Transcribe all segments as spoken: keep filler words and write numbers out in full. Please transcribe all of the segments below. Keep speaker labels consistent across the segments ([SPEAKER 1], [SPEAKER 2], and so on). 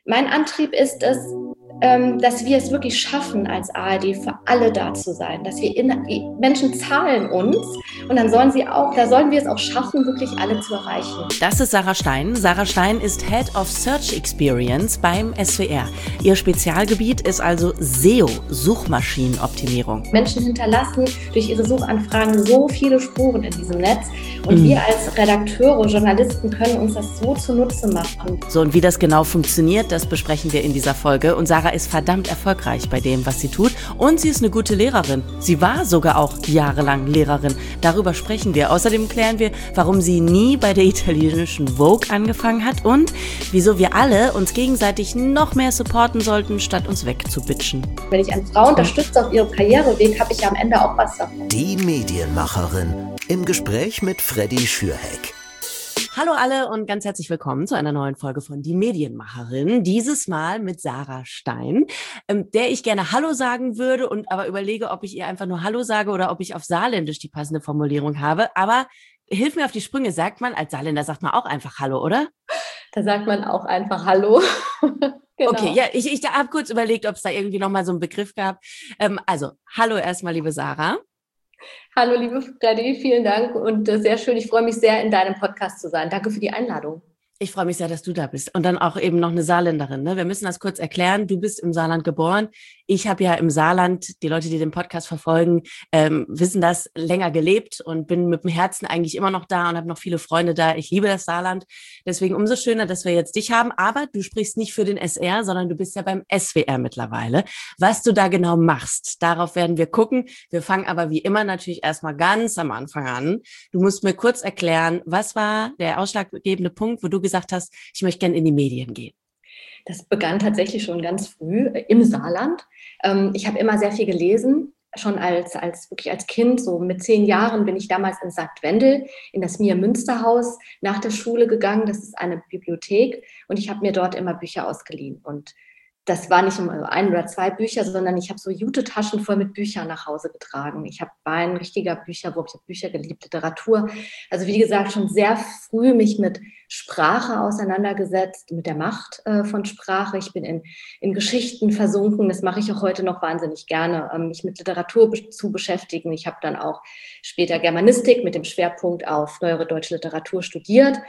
[SPEAKER 1] Mein Antrieb ist es, ähm, dass wir es wirklich schaffen, als A R D für alle da zu sein. Dass wir in, die Menschen zahlen uns und dann sollen sie auch, da sollen wir es auch schaffen, wirklich alle zu erreichen.
[SPEAKER 2] Das ist Sarah Stein. Sarah Stein ist Head of Search Experience beim S W R. Ihr Spezialgebiet ist also S E O, Suchmaschinenoptimierung.
[SPEAKER 1] Menschen hinterlassen durch ihre Suchanfragen so viele Spuren in diesem Netz und mhm. wir als Redakteure, Journalisten können uns das so zunutze machen.
[SPEAKER 2] So, und wie das genau funktioniert, das besprechen wir in dieser Folge. Und Sarah ist verdammt erfolgreich bei dem, was sie tut. Und sie ist eine gute Lehrerin. Sie war sogar auch jahrelang Lehrerin. Darüber sprechen wir. Außerdem klären wir, warum sie nie bei der italienischen Vogue angefangen hat und wieso wir alle uns gegenseitig noch mehr supporten sollten, statt uns wegzubitchen.
[SPEAKER 1] Wenn ich eine Frau unterstütze auf ihrem Karriereweg, habe ich ja am Ende auch was davon.
[SPEAKER 3] Die Medienmacherin im Gespräch mit Freddy Schürheck.
[SPEAKER 2] Hallo alle und ganz herzlich willkommen zu einer neuen Folge von Die Medienmacherin. Dieses Mal mit Sarah Stein, ähm, der ich gerne Hallo sagen würde und aber überlege, ob ich ihr einfach nur Hallo sage oder ob ich auf Saarländisch die passende Formulierung habe. Aber hilf mir auf die Sprünge, sagt man, als Saarländer sagt man auch einfach Hallo, oder?
[SPEAKER 1] Da sagt man auch einfach Hallo.
[SPEAKER 2] Genau. Okay, ja, ich, ich habe kurz überlegt, ob es da irgendwie nochmal so einen Begriff gab. Ähm, also, hallo erstmal, liebe Sarah.
[SPEAKER 1] Hallo, liebe Freddy, vielen Dank und äh, sehr schön. Ich freue mich sehr, in deinem Podcast zu sein. Danke für die Einladung.
[SPEAKER 2] Ich freue mich sehr, dass du da bist. Und dann auch eben noch eine Saarländerin. Ne? Wir müssen das kurz erklären. Du bist im Saarland geboren. Ich habe ja im Saarland, die Leute, die den Podcast verfolgen, ähm, wissen das, länger gelebt und bin mit dem Herzen eigentlich immer noch da und habe noch viele Freunde da. Ich liebe das Saarland. Deswegen umso schöner, dass wir jetzt dich haben. Aber du sprichst nicht für den S R, sondern du bist ja beim S W R mittlerweile. Was du da genau machst, darauf werden wir gucken. Wir fangen aber wie immer natürlich erstmal ganz am Anfang an. Du musst mir kurz erklären, was war der ausschlaggebende Punkt, wo du gesagt hast, ich möchte gerne in die Medien gehen?
[SPEAKER 1] Das begann tatsächlich schon ganz früh im Saarland. Ich habe immer sehr viel gelesen, schon als, als wirklich als Kind, so mit zehn Jahren bin ich damals in Sankt Wendel in das Mia-Münster-Haus nach der Schule gegangen. Das ist eine Bibliothek und ich habe mir dort immer Bücher ausgeliehen und das war nicht nur ein oder zwei Bücher, sondern ich habe so Jute-Taschen voll mit Büchern nach Hause getragen. Ich habe, war ein richtiger Bücherwurm, ich habe Bücher geliebt, Literatur. Also wie gesagt, schon sehr früh mich mit Sprache auseinandergesetzt, mit der Macht äh, von Sprache. Ich bin in, in Geschichten versunken. Das mache ich auch heute noch wahnsinnig gerne, ähm, mich mit Literatur be- zu beschäftigen. Ich habe dann auch später Germanistik mit dem Schwerpunkt auf neuere deutsche Literatur studiert.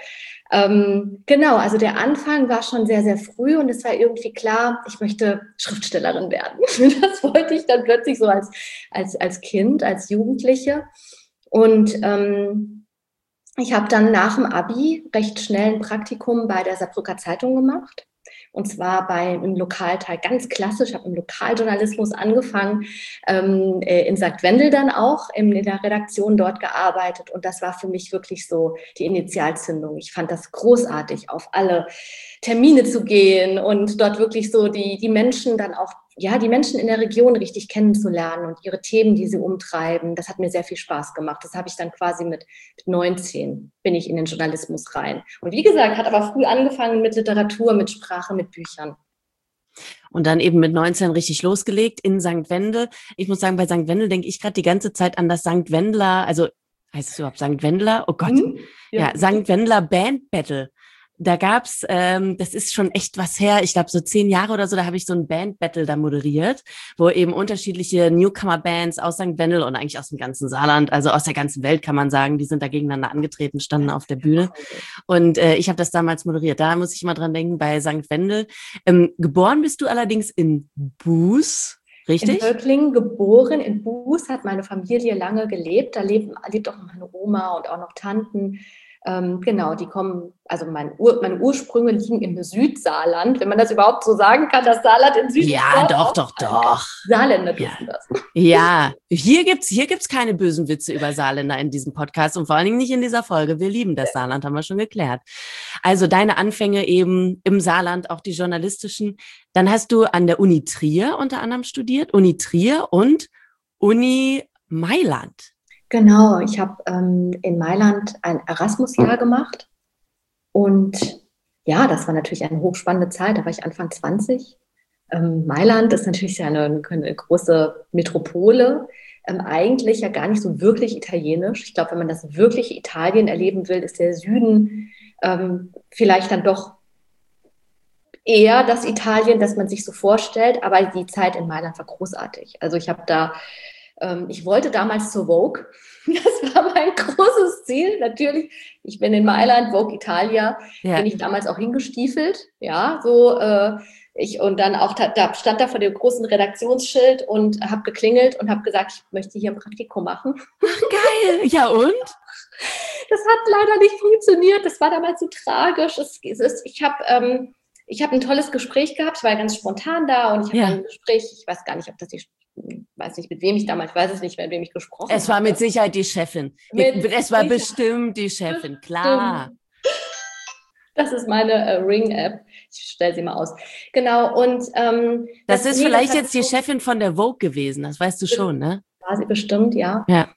[SPEAKER 1] Ähm, genau, also der Anfang war schon sehr, sehr früh und es war irgendwie klar, ich möchte Schriftstellerin werden. Das wollte ich dann plötzlich so als, als, als Kind, als Jugendliche. Und ähm, ich habe dann nach dem Abi recht schnell ein Praktikum bei der Saarbrücker Zeitung gemacht. Und zwar bei einem Lokalteil, ganz klassisch, habe im Lokaljournalismus angefangen, ähm, in Sankt Wendel dann auch, in der Redaktion dort gearbeitet. Und das war für mich wirklich so die Initialzündung. Ich fand das großartig, auf alle Termine zu gehen und dort wirklich so die, die Menschen dann auch, ja, die Menschen in der Region richtig kennenzulernen und ihre Themen, die sie umtreiben. Das hat mir sehr viel Spaß gemacht. Das habe ich dann quasi mit neunzehn bin ich in den Journalismus rein. Und wie gesagt, hat aber früh angefangen mit Literatur, mit Sprache, mit Büchern.
[SPEAKER 2] Und dann eben mit neunzehn richtig losgelegt in Sankt Wendel. Ich muss sagen, bei Sankt Wendel denke ich gerade die ganze Zeit an das Sankt Wendler, also heißt es überhaupt Sankt Wendler? Oh Gott. Hm? Ja, ja, Sankt Wendler Band Battle. Da gab's, ähm, das ist schon echt was her, ich glaube so zehn Jahre oder so, da habe ich so ein Band-Battle da moderiert, wo eben unterschiedliche Newcomer-Bands aus Sankt Wendel und eigentlich aus dem ganzen Saarland, also aus der ganzen Welt kann man sagen, die sind da gegeneinander angetreten, standen auf der Bühne und äh, ich habe das damals moderiert. Da muss ich mal dran denken, bei Sankt Wendel. Ähm, geboren bist du allerdings in Buß, richtig?
[SPEAKER 1] In Völklingen geboren, in Buß hat meine Familie lange gelebt, da lebt, lebt auch meine Oma und auch noch Tanten. Ähm, genau, die kommen, also mein Ur, meine Ursprünge liegen im Südsaarland, wenn man das überhaupt so sagen kann, das Saarland im Südsaarland.
[SPEAKER 2] Ja, doch, doch, doch.
[SPEAKER 1] Saarländer
[SPEAKER 2] ja.
[SPEAKER 1] wissen das.
[SPEAKER 2] Ja, hier gibt's, hier gibt's keine bösen Witze über Saarländer in diesem Podcast und vor allen Dingen nicht in dieser Folge. Wir lieben das Saarland, haben wir schon geklärt. Also deine Anfänge eben im Saarland, auch die journalistischen. Dann hast du an der Uni Trier unter anderem studiert, Uni Trier und Uni Mailand.
[SPEAKER 1] Genau, ich habe ähm, in Mailand ein Erasmus-Jahr gemacht und ja, das war natürlich eine hochspannende Zeit, da war ich Anfang zwanzig. Ähm, Mailand ist natürlich eine, eine große Metropole, ähm, eigentlich ja gar nicht so wirklich italienisch. Ich glaube, wenn man das wirklich Italien erleben will, ist der Süden ähm, vielleicht dann doch eher das Italien, das man sich so vorstellt, aber die Zeit in Mailand war großartig. Also ich habe da, ähm, ich wollte damals zur Vogue, das war mein großes Ziel, natürlich. Ich bin in Mailand, Vogue Italia, ja. bin ich damals auch hingestiefelt, ja, so, äh, ich, und dann auch, da, da stand da vor dem großen Redaktionsschild und habe geklingelt und habe gesagt, ich möchte hier ein Praktikum machen.
[SPEAKER 2] Ach, geil, ja und?
[SPEAKER 1] Das hat leider nicht funktioniert, das war damals so tragisch. Es, es ist, ich habe... Ähm, Ich habe ein tolles Gespräch gehabt, ich war ganz spontan da und ich habe ja. ein Gespräch, ich weiß gar nicht, ob das ich weiß nicht, mit wem ich damals, ich weiß es nicht, mit wem ich gesprochen habe.
[SPEAKER 2] Es war habe. Mit Sicherheit die Chefin. Mit es war Sicherheit. bestimmt die Chefin, klar.
[SPEAKER 1] Das ist meine äh, Ring-App. Ich stelle sie mal aus. Genau, und ähm,
[SPEAKER 2] das, das ist nee, vielleicht das jetzt die Chefin von der Vogue gewesen, das weißt du schon, ne?
[SPEAKER 1] War sie bestimmt, ja.
[SPEAKER 2] Ja.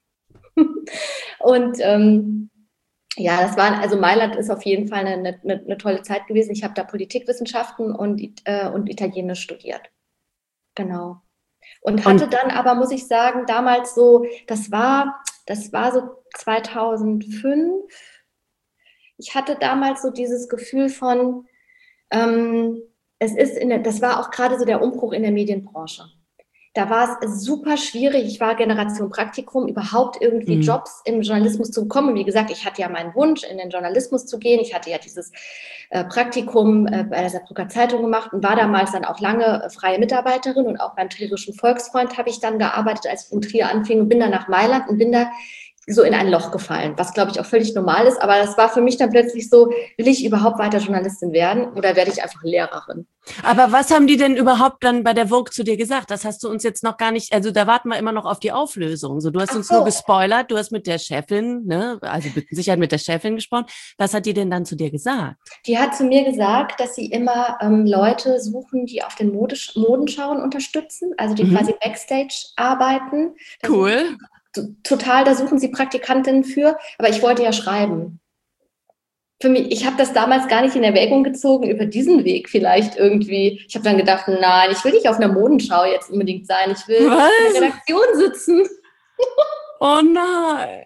[SPEAKER 1] Und ähm, ja, das war, also Mailand ist auf jeden Fall eine, eine, eine tolle Zeit gewesen. Ich habe da Politikwissenschaften und, äh, und Italienisch studiert. Genau. Und hatte und, dann aber, muss ich sagen, damals so, das war, das war so zweitausendfünf. Ich hatte damals so dieses Gefühl von, ähm, es ist in der, das war auch gerade so der Umbruch in der Medienbranche. Da war es super schwierig. Ich war Generation Praktikum, überhaupt irgendwie mhm. Jobs im Journalismus zu bekommen. Wie gesagt, ich hatte ja meinen Wunsch, in den Journalismus zu gehen. Ich hatte ja dieses äh, Praktikum äh, bei der Saarbrücker Zeitung gemacht und war damals dann auch lange äh, freie Mitarbeiterin. Und auch beim Trierischen Volksfreund habe ich dann gearbeitet, als ich in Trier anfing und bin dann nach Mailand und bin da so in ein Loch gefallen, was, glaube ich, auch völlig normal ist. Aber das war für mich dann plötzlich so, will ich überhaupt weiter Journalistin werden oder werde ich einfach Lehrerin?
[SPEAKER 2] Aber was haben die denn überhaupt dann bei der Vogue zu dir gesagt? Das hast du uns jetzt noch gar nicht, also da warten wir immer noch auf die Auflösung. So, du hast Ach uns so. nur gespoilert, du hast mit der Chefin, ne, also mit Sicherheit mit der Chefin gesprochen. Was hat die denn dann zu dir gesagt?
[SPEAKER 1] Die hat zu mir gesagt, dass sie immer ähm, Leute suchen, die auf den Modisch- Modenschauen unterstützen, also die mhm. quasi Backstage arbeiten.
[SPEAKER 2] Cool.
[SPEAKER 1] Total, da suchen sie Praktikantinnen für, aber ich wollte ja schreiben. Für mich, ich habe das damals gar nicht in Erwägung gezogen, über diesen Weg vielleicht irgendwie. Ich habe dann gedacht, nein, ich will nicht auf einer Modenschau jetzt unbedingt sein, ich will Was? in der Redaktion sitzen.
[SPEAKER 2] Oh nein.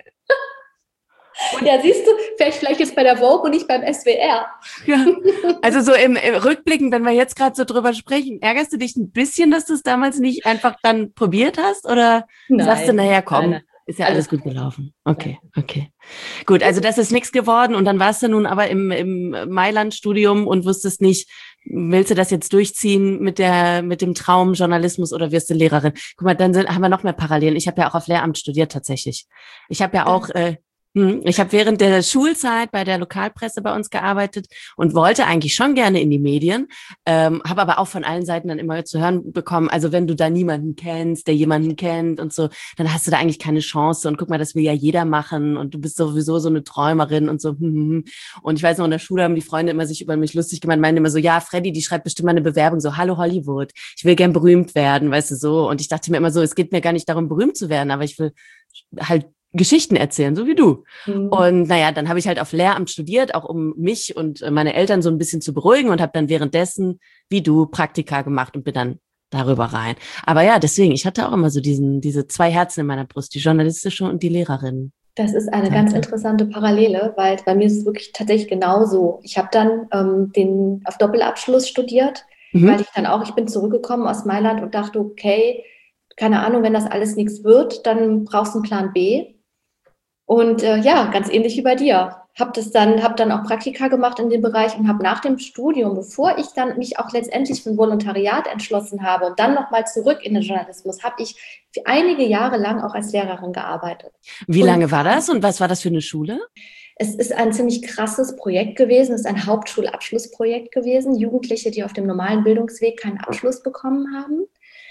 [SPEAKER 1] Ja, siehst du, vielleicht, vielleicht jetzt bei der Vogue und nicht beim S W R.
[SPEAKER 2] Ja, also so im, im Rückblicken, wenn wir jetzt gerade so drüber sprechen, ärgerst du dich ein bisschen, dass du es damals nicht einfach dann probiert hast? Oder nein, sagst du, naja, komm, nein, ist ja alles, alles gut gelaufen? Okay, okay. Gut, also das ist nichts geworden und dann warst du nun aber im, im Mailand-Studium und wusstest nicht, willst du das jetzt durchziehen mit der mit dem Traum Journalismus oder wirst du Lehrerin? Guck mal, dann sind, haben wir noch mehr Parallelen. Ich habe ja auch auf Lehramt studiert tatsächlich. Ich habe ja auch... Äh, Ich habe während der Schulzeit bei der Lokalpresse bei uns gearbeitet und wollte eigentlich schon gerne in die Medien, ähm, habe aber auch von allen Seiten dann immer zu hören bekommen, also wenn du da niemanden kennst, der jemanden kennt und so, dann hast du da eigentlich keine Chance und guck mal, das will ja jeder machen und du bist sowieso so eine Träumerin und so. Und ich weiß noch, in der Schule haben die Freunde immer sich über mich lustig gemacht, meinen immer so, ja, Freddy, die schreibt bestimmt mal eine Bewerbung, so, hallo Hollywood, ich will gern berühmt werden, weißt du, so. Und ich dachte mir immer so, es geht mir gar nicht darum, berühmt zu werden, aber ich will halt Geschichten erzählen, so wie du. Mhm. Und naja, dann habe ich halt auf Lehramt studiert, auch um mich und meine Eltern so ein bisschen zu beruhigen und habe dann währenddessen, wie du, Praktika gemacht und bin dann darüber rein. Aber ja, deswegen, ich hatte auch immer so diesen diese zwei Herzen in meiner Brust, die journalistische und die Lehrerin.
[SPEAKER 1] Das ist eine ganz interessante Parallele, weil bei mir ist es wirklich tatsächlich genauso. Ich habe dann ähm, den auf Doppelabschluss studiert, mhm. weil ich dann auch, ich bin zurückgekommen aus Mailand und dachte, okay, keine Ahnung, wenn das alles nichts wird, dann brauchst du einen Plan B. Und äh, ja, ganz ähnlich wie bei dir. Hab das dann, hab dann auch Praktika gemacht in dem Bereich und habe nach dem Studium, bevor ich dann mich auch letztendlich für ein Volontariat entschlossen habe und dann nochmal zurück in den Journalismus, habe ich für einige Jahre lang auch als Lehrerin gearbeitet.
[SPEAKER 2] Wie und lange war das und was war das für eine Schule?
[SPEAKER 1] Es ist ein ziemlich krasses Projekt gewesen. Es ist ein Hauptschulabschlussprojekt gewesen. Jugendliche, die auf dem normalen Bildungsweg keinen Abschluss bekommen haben.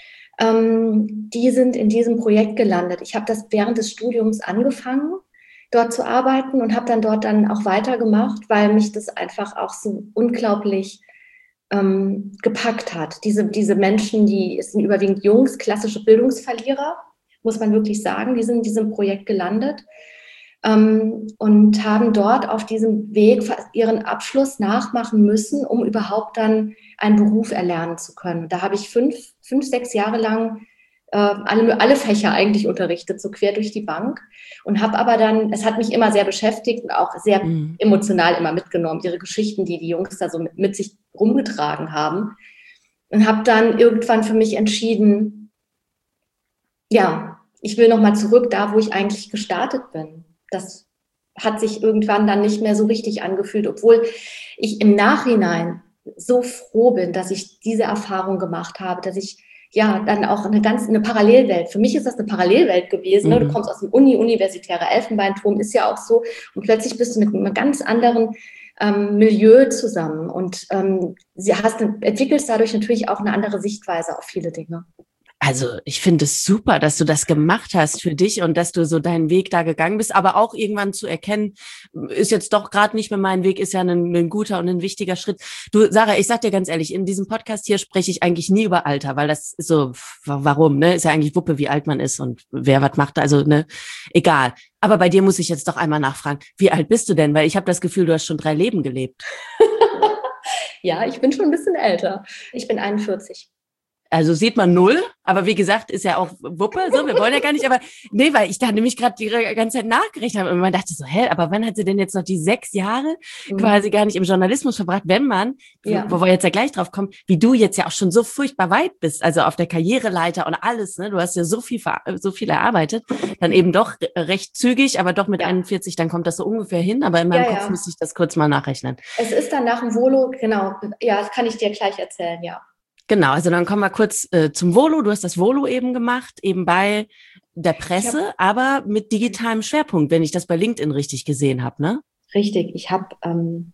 [SPEAKER 1] Ähm, die sind in diesem Projekt gelandet. Ich habe das während des Studiums angefangen, dort zu arbeiten und habe dann dort dann auch weitergemacht, weil mich das einfach auch so unglaublich ähm, gepackt hat. Diese, diese Menschen, die es sind überwiegend Jungs, klassische Bildungsverlierer, muss man wirklich sagen, die sind in diesem Projekt gelandet ähm, und haben dort auf diesem Weg ihren Abschluss nachmachen müssen, um überhaupt dann einen Beruf erlernen zu können. Da habe ich fünf, fünf, sechs Jahre lang äh, alle, alle Fächer eigentlich unterrichtet, so quer durch die Bank. Und habe aber dann, es hat mich immer sehr beschäftigt und auch sehr mhm. emotional immer mitgenommen, ihre Geschichten, die die Jungs da so mit, mit sich rumgetragen haben. Und habe dann irgendwann für mich entschieden, ja, ich will nochmal zurück, da wo ich eigentlich gestartet bin. Das hat sich irgendwann dann nicht mehr so richtig angefühlt, obwohl ich im Nachhinein so froh bin, dass ich diese Erfahrung gemacht habe, dass ich ja dann auch eine ganz eine Parallelwelt, für mich ist das eine Parallelwelt gewesen, mhm. ne? Du kommst aus dem Uni, universitärer Elfenbeinturm, ist ja auch so, und plötzlich bist du mit einem ganz anderen ähm, Milieu zusammen und ähm, sie hast, entwickelst dadurch natürlich auch eine andere Sichtweise auf viele Dinge.
[SPEAKER 2] Also ich finde es super, dass du das gemacht hast für dich und dass du so deinen Weg da gegangen bist, aber auch irgendwann zu erkennen, ist jetzt doch gerade nicht mehr mein Weg, ist ja ein, ein guter und ein wichtiger Schritt. Du, Sarah, ich sag dir ganz ehrlich, in diesem Podcast hier spreche ich eigentlich nie über Alter, weil das ist so, warum, ne? Ist ja eigentlich Wuppe, wie alt man ist und wer was macht, also ne, egal. Aber bei dir muss ich jetzt doch einmal nachfragen, wie alt bist du denn? Weil ich habe das Gefühl, du hast schon drei Leben gelebt.
[SPEAKER 1] Ja, ich bin schon ein bisschen älter. Ich bin einundvierzig.
[SPEAKER 2] Also sieht man null, aber wie gesagt, ist ja auch Wuppe, so, wir wollen ja gar nicht, aber nee, weil ich da nämlich gerade die ganze Zeit nachgerechnet habe und man dachte so, hä, aber wann hat sie denn jetzt noch die sechs Jahre mhm. quasi gar nicht im Journalismus verbracht, wenn man, ja. wo, wo wir jetzt ja gleich drauf kommen, wie du jetzt ja auch schon so furchtbar weit bist, also auf der Karriereleiter und alles, ne, du hast ja so viel, so viel erarbeitet, dann eben doch recht zügig, aber doch mit ja. einundvierzig, dann kommt das so ungefähr hin, aber in meinem ja, Kopf ja. müsste ich das kurz mal nachrechnen.
[SPEAKER 1] Es ist dann nach dem Volo, genau, ja, das kann ich dir gleich erzählen, ja.
[SPEAKER 2] Genau, also dann kommen wir kurz äh, zum Volo. Du hast das Volo eben gemacht, eben bei der Presse, hab, aber mit digitalem Schwerpunkt, wenn ich das bei LinkedIn richtig gesehen habe, ne?
[SPEAKER 1] Richtig, ich habe ähm,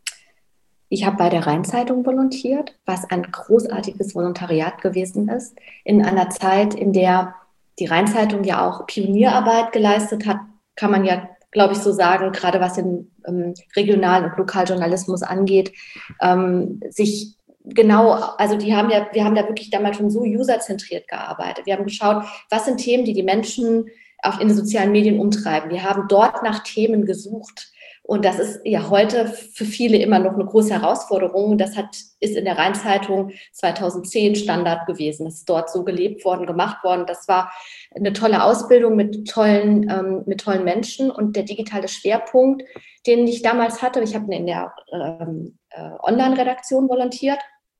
[SPEAKER 1] ich habe bei der Rhein-Zeitung volontiert, was ein großartiges Volontariat gewesen ist, in einer Zeit, in der die Rhein-Zeitung ja auch Pionierarbeit geleistet hat, kann man ja, glaube ich, so sagen, gerade was den ähm, Regional- und Lokaljournalismus angeht, ähm, sich Genau, also die haben ja, wir haben da wirklich damals schon so userzentriert gearbeitet. Wir haben geschaut, was sind Themen, die die Menschen auch in den sozialen Medien umtreiben. Wir haben dort nach Themen gesucht. Und das ist ja heute für viele immer noch eine große Herausforderung. Das hat, ist in der Rhein-Zeitung zweitausendzehn Standard gewesen. Das ist dort so gelebt worden, gemacht worden. Das war eine tolle Ausbildung mit tollen, ähm, mit tollen Menschen. Und der digitale Schwerpunkt, den ich damals hatte, ich habe in der ähm, äh, Online-Redaktion volontiert.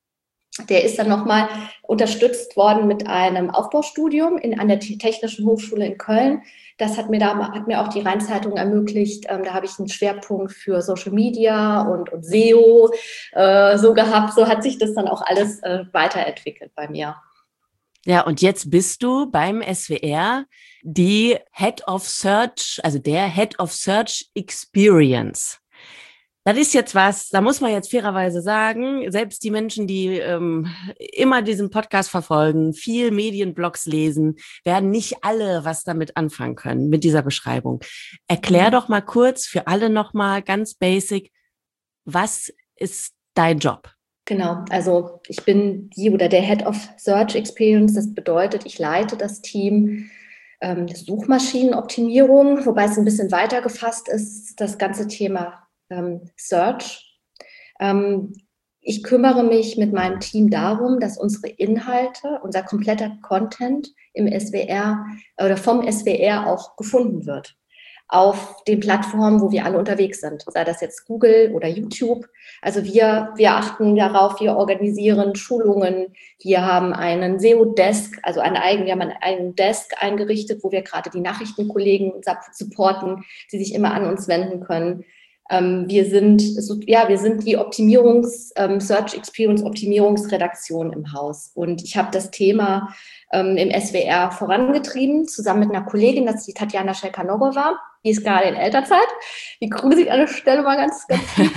[SPEAKER 1] Der ist dann nochmal unterstützt worden mit einem Aufbaustudium in, an der Technischen Hochschule in Köln. Das hat mir, da, hat mir auch die Rhein-Zeitung ermöglicht. Ähm, da habe ich einen Schwerpunkt für Social Media und, und S E O äh, so gehabt. So hat sich das dann auch alles äh, weiterentwickelt bei mir.
[SPEAKER 2] Ja, und jetzt bist du beim S W R die Head of Search, also der Head of Search Experience. Das ist jetzt was, da muss man jetzt fairerweise sagen, selbst die Menschen, die ähm, immer diesen Podcast verfolgen, viel Medienblogs lesen, werden nicht alle was damit anfangen können, mit dieser Beschreibung. Erklär doch mal kurz für alle nochmal ganz basic, was ist dein Job?
[SPEAKER 1] Genau, also ich bin die oder der Head of Search Experience, das bedeutet, ich leite das Team ähm, Suchmaschinenoptimierung, wobei es ein bisschen weiter gefasst ist, das ganze Thema Search. Ähm, ich kümmere mich mit meinem Team darum, dass unsere Inhalte, unser kompletter Content im S W R oder vom S W R auch gefunden wird. Auf den Plattformen, wo wir alle unterwegs sind, sei das jetzt Google oder YouTube. Also wir, wir achten darauf, wir organisieren Schulungen, wir haben einen S E O-Desk, also einen eigenen, wir haben einen eigenen Desk eingerichtet, wo wir gerade die Nachrichtenkollegen supporten, die sich immer an uns wenden können. Wir sind, ja, wir sind die Optimierungs-, ähm, Search Experience Optimierungsredaktion im Haus. Und ich habe das Thema ähm, im S W R vorangetrieben, zusammen mit einer Kollegin, das ist die Tatjana Schelkanogova, die ist gerade in Elternzeit. Die grüße ich an der Stelle mal ganz, ganz lieb.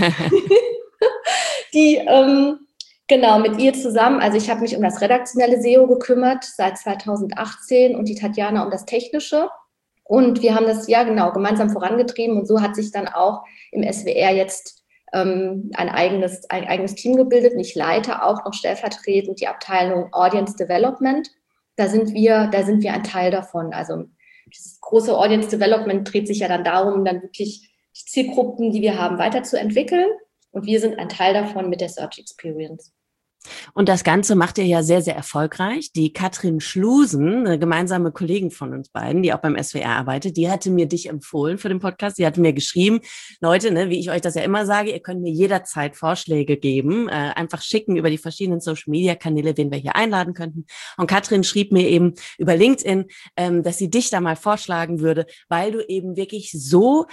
[SPEAKER 1] Die, ähm, genau, mit ihr zusammen, also ich habe mich um das redaktionelle S E O gekümmert seit zweitausendachtzehn und die Tatjana um das Technische. Und wir haben das, ja genau, gemeinsam vorangetrieben und so hat sich dann auch im S W R jetzt ähm, ein, eigenes, ein eigenes Team gebildet. Und ich leite auch noch stellvertretend die Abteilung Audience Development. Da sind wir, da sind wir ein Teil davon. Also dieses große Audience Development dreht sich ja dann darum, dann wirklich die Zielgruppen, die wir haben, weiterzuentwickeln. Und wir sind ein Teil davon mit der Search Experience.
[SPEAKER 2] Und das Ganze macht ihr ja sehr, sehr erfolgreich. Die Katrin Schlusen, eine gemeinsame Kollegin von uns beiden, die auch beim S W R arbeitet, die hatte mir dich empfohlen für den Podcast. Die hatte mir geschrieben, Leute, ne, wie ich euch das ja immer sage, ihr könnt mir jederzeit Vorschläge geben, äh, einfach schicken über die verschiedenen Social-Media-Kanäle, wen wir hier einladen könnten. Und Katrin schrieb mir eben über LinkedIn, ähm, dass sie dich da mal vorschlagen würde, weil du eben wirklich so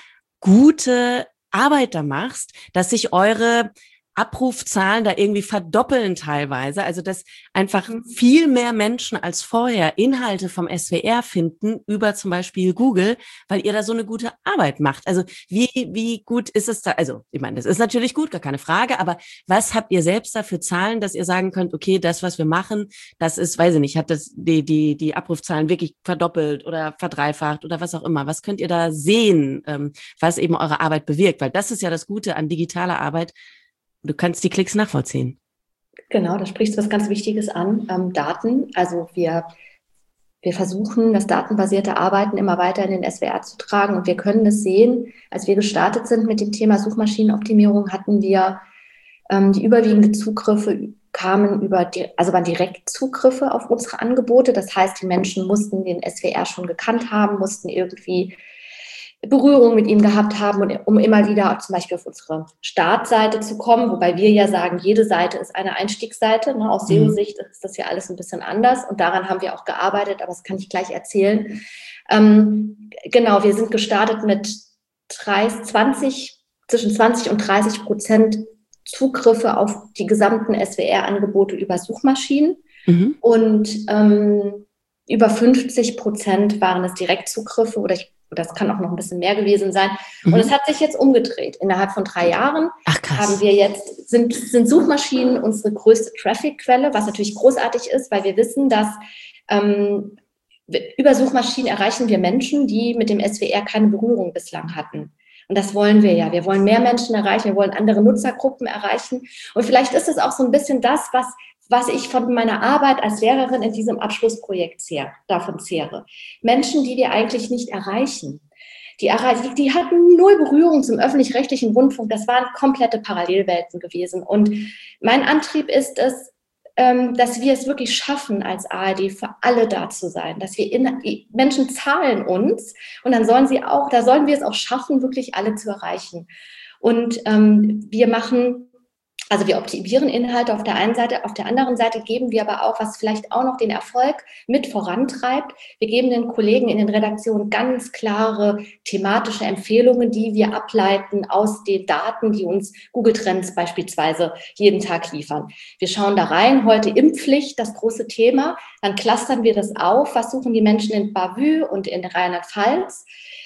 [SPEAKER 2] gute Arbeit da machst, dass sich eure Abrufzahlen da irgendwie verdoppeln teilweise, also dass einfach viel mehr Menschen als vorher Inhalte vom S W R finden über zum Beispiel Google, weil ihr da so eine gute Arbeit macht. Also wie wie gut ist es da? Also ich meine, das ist natürlich gut, gar keine Frage, aber was habt ihr selbst da für Zahlen, dass ihr sagen könnt, okay, das, was wir machen, das ist, weiß ich nicht, hat das die die die Abrufzahlen wirklich verdoppelt oder verdreifacht oder was auch immer. Was könnt ihr da sehen, ähm, was eben eure Arbeit bewirkt? Weil das ist ja das Gute an digitaler Arbeit. Du kannst die Klicks nachvollziehen.
[SPEAKER 1] Genau, da sprichst du was ganz Wichtiges an, ähm, Daten. Also wir, wir versuchen, das datenbasierte Arbeiten immer weiter in den S W R zu tragen und wir können das sehen. Als wir gestartet sind mit dem Thema Suchmaschinenoptimierung, hatten wir ähm, die überwiegende Zugriffe kamen über, die, also waren Direktzugriffe auf unsere Angebote. Das heißt, die Menschen mussten den S W R schon gekannt haben, mussten irgendwie Berührung mit ihm gehabt haben, und um immer wieder zum Beispiel auf unsere Startseite zu kommen, wobei wir ja sagen, jede Seite ist eine Einstiegsseite. Ne? Aus S E O-Sicht ist das ja alles ein bisschen anders und daran haben wir auch gearbeitet, aber das kann ich gleich erzählen. Ähm, genau, wir sind gestartet mit dreißig, zwanzig, zwischen zwanzig und dreißig Prozent Zugriffe auf die gesamten S W R-Angebote über Suchmaschinen mhm. und ähm, über fünfzig Prozent waren es Direktzugriffe oder ich das kann auch noch ein bisschen mehr gewesen sein. Mhm. Und es hat sich jetzt umgedreht. Innerhalb von drei Jahren
[SPEAKER 2] Ach, krass.
[SPEAKER 1] haben wir jetzt, sind, sind Suchmaschinen unsere größte Traffic-Quelle, was natürlich großartig ist, weil wir wissen, dass ähm, über Suchmaschinen erreichen wir Menschen, die mit dem S W R keine Berührung bislang hatten. Und das wollen wir ja. Wir wollen mehr Menschen erreichen, wir wollen andere Nutzergruppen erreichen. Und vielleicht ist es auch so ein bisschen das, was was ich von meiner Arbeit als Lehrerin in diesem Abschlussprojekt zehr, davon zehre. Menschen, die wir eigentlich nicht erreichen. Die, die, die hatten null Berührung zum öffentlich-rechtlichen Rundfunk. Das waren komplette Parallelwelten gewesen. Und mein Antrieb ist es, ähm, dass wir es wirklich schaffen, als A R D für alle da zu sein. Dass wir in, die Menschen zahlen uns und dann sollen sie auch, da sollen wir es auch schaffen, wirklich alle zu erreichen. Und ähm, wir machen Also wir optimieren Inhalte auf der einen Seite, auf der anderen Seite geben wir aber auch, was vielleicht auch noch den Erfolg mit vorantreibt. Wir geben den Kollegen in den Redaktionen ganz klare thematische Empfehlungen, die wir ableiten aus den Daten, die uns Google Trends beispielsweise jeden Tag liefern. Wir schauen da rein, heute Impfpflicht, das große Thema. Dann clustern wir das auf, was suchen die Menschen in Bavü und in Rheinland-Pfalz.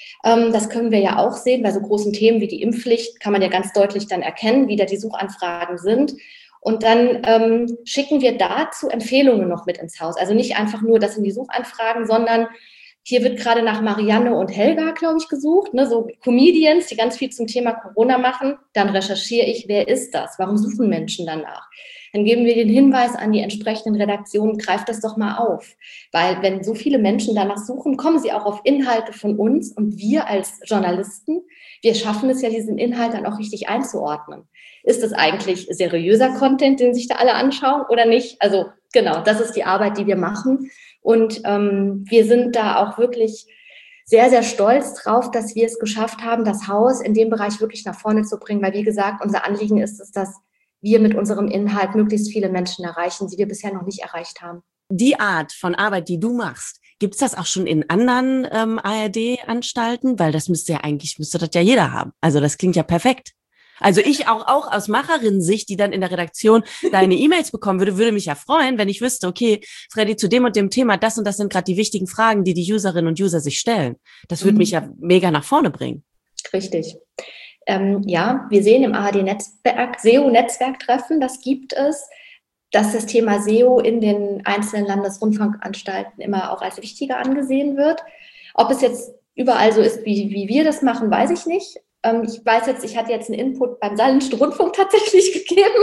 [SPEAKER 1] Das können wir ja auch sehen, bei so großen Themen wie die Impfpflicht kann man ja ganz deutlich dann erkennen, wie da die Suchanfragen sind. Und dann ähm, schicken wir dazu Empfehlungen noch mit ins Haus. Also nicht einfach nur, das sind die Suchanfragen, sondern hier wird gerade nach Marianne und Helga, glaube ich, gesucht, ne? So Comedians, die ganz viel zum Thema Corona machen. Dann recherchiere ich, wer ist das? Warum suchen Menschen danach? Dann geben wir den Hinweis an die entsprechenden Redaktionen, greift das doch mal auf. Weil wenn so viele Menschen danach suchen, kommen sie auch auf Inhalte von uns und wir als Journalisten, wir schaffen es ja, diesen Inhalt dann auch richtig einzuordnen. Ist das eigentlich seriöser Content, den sich da alle anschauen oder nicht? Also genau, das ist die Arbeit, die wir machen. Und ähm, wir sind da auch wirklich sehr, sehr stolz drauf, dass wir es geschafft haben, das Haus in dem Bereich wirklich nach vorne zu bringen. Weil, wie gesagt, unser Anliegen ist es, dass wir mit unserem Inhalt möglichst viele Menschen erreichen, die wir bisher noch nicht erreicht haben.
[SPEAKER 2] Die Art von Arbeit, die du machst, gibt es das auch schon in anderen ähm, A R D-Anstalten? Weil das müsste ja eigentlich, müsste das ja jeder haben. Also das klingt ja perfekt. Also ich auch, auch aus Macherin-Sicht, die dann in der Redaktion deine E-Mails bekommen würde, würde mich ja freuen, wenn ich wüsste, okay, Freddy, zu dem und dem Thema, das und das sind gerade die wichtigen Fragen, die die Userinnen und User sich stellen. Das würde mhm. mich ja mega nach vorne bringen.
[SPEAKER 1] Richtig. Ähm, ja, wir sehen im A R D-Netzwerk, S E O-Netzwerktreffen, das gibt es, dass das Thema S E O in den einzelnen Landesrundfunkanstalten immer auch als wichtiger angesehen wird. Ob es jetzt überall so ist, wie, wie wir das machen, weiß ich nicht. Ähm, ich weiß jetzt, ich hatte jetzt einen Input beim Saarländischen Rundfunk tatsächlich gegeben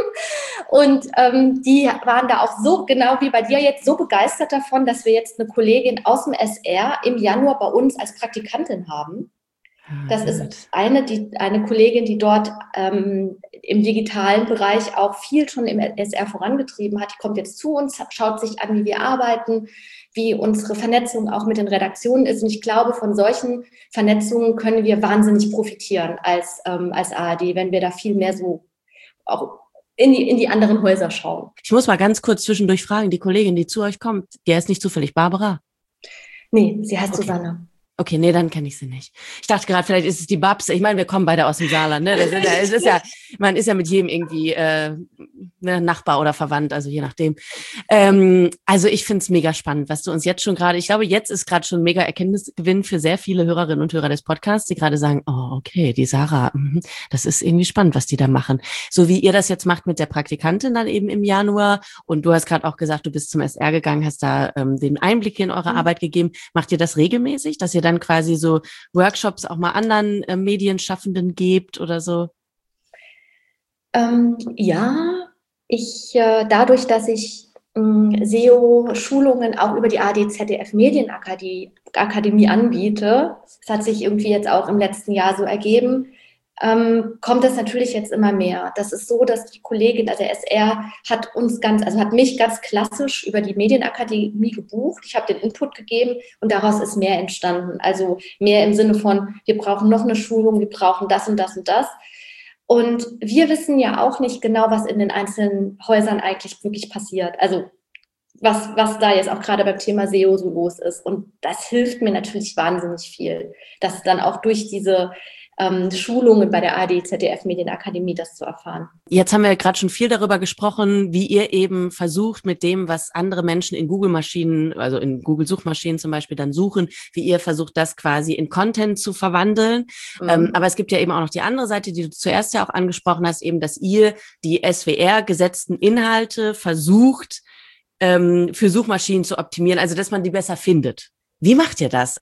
[SPEAKER 1] und ähm, die waren da auch so, genau wie bei dir jetzt, so begeistert davon, dass wir jetzt eine Kollegin aus dem S R im Januar bei uns als Praktikantin haben. Das ist eine, die, eine Kollegin, die dort ähm, im digitalen Bereich auch viel schon im S R vorangetrieben hat. Die kommt jetzt zu uns, schaut sich an, wie wir arbeiten, wie unsere Vernetzung auch mit den Redaktionen ist. Und ich glaube, von solchen Vernetzungen können wir wahnsinnig profitieren als, ähm, als A R D, wenn wir da viel mehr so auch in die, in die anderen Häuser schauen.
[SPEAKER 2] Ich muss mal ganz kurz zwischendurch fragen, die Kollegin, die zu euch kommt, die ist nicht zufällig Barbara?
[SPEAKER 1] Nee, sie heißt
[SPEAKER 2] Okay.
[SPEAKER 1] Susanne.
[SPEAKER 2] Okay, nee, dann kenne ich sie nicht. Ich dachte gerade, vielleicht ist es die Babs. Ich meine, wir kommen beide aus dem Saarland, ne? Das ist ja, es ist ja, man ist ja mit jedem irgendwie äh, ne, Nachbar oder verwandt, also je nachdem. Ähm, also ich finde es mega spannend, was du uns jetzt schon gerade, ich glaube, jetzt ist gerade schon mega Erkenntnisgewinn für sehr viele Hörerinnen und Hörer des Podcasts, die gerade sagen, oh, okay, die Sarah, mh, das ist irgendwie spannend, was die da machen. So wie ihr das jetzt macht mit der Praktikantin dann eben im Januar, und du hast gerade auch gesagt, du bist zum S R gegangen, hast da ähm, den Einblick in eure mhm. Arbeit gegeben. Macht ihr das regelmäßig, dass ihr dann quasi so Workshops auch mal anderen äh, Medienschaffenden gebt oder so?
[SPEAKER 1] Ähm, ja, ich äh, dadurch, dass ich ähm, S E O-Schulungen auch über die A R D Z D F Medienakademie Akademie anbiete, das hat sich irgendwie jetzt auch im letzten Jahr so ergeben, ähm, kommt das natürlich jetzt immer mehr. Das ist so, dass die Kollegin, also der S R, hat uns ganz, also hat mich ganz klassisch über die Medienakademie gebucht. Ich habe den Input gegeben und daraus ist mehr entstanden. Also mehr im Sinne von, wir brauchen noch eine Schulung, wir brauchen das und das und das. Und wir wissen ja auch nicht genau, was in den einzelnen Häusern eigentlich wirklich passiert. Also was, was da jetzt auch gerade beim Thema S E O so los ist. Und das hilft mir natürlich wahnsinnig viel, dass dann auch durch diese ähm, Schulungen bei der A R D Z D F Medienakademie das zu erfahren.
[SPEAKER 2] Jetzt haben wir ja gerade schon viel darüber gesprochen, wie ihr eben versucht, mit dem, was andere Menschen in Google-Maschinen, also in Google-Suchmaschinen zum Beispiel dann suchen, wie ihr versucht, das quasi in Content zu verwandeln. Mhm. Ähm, aber es gibt ja eben auch noch die andere Seite, die du zuerst ja auch angesprochen hast, eben, dass ihr die S W R-gesetzten Inhalte versucht, ähm, für Suchmaschinen zu optimieren, also dass man die besser findet. Wie macht ihr das?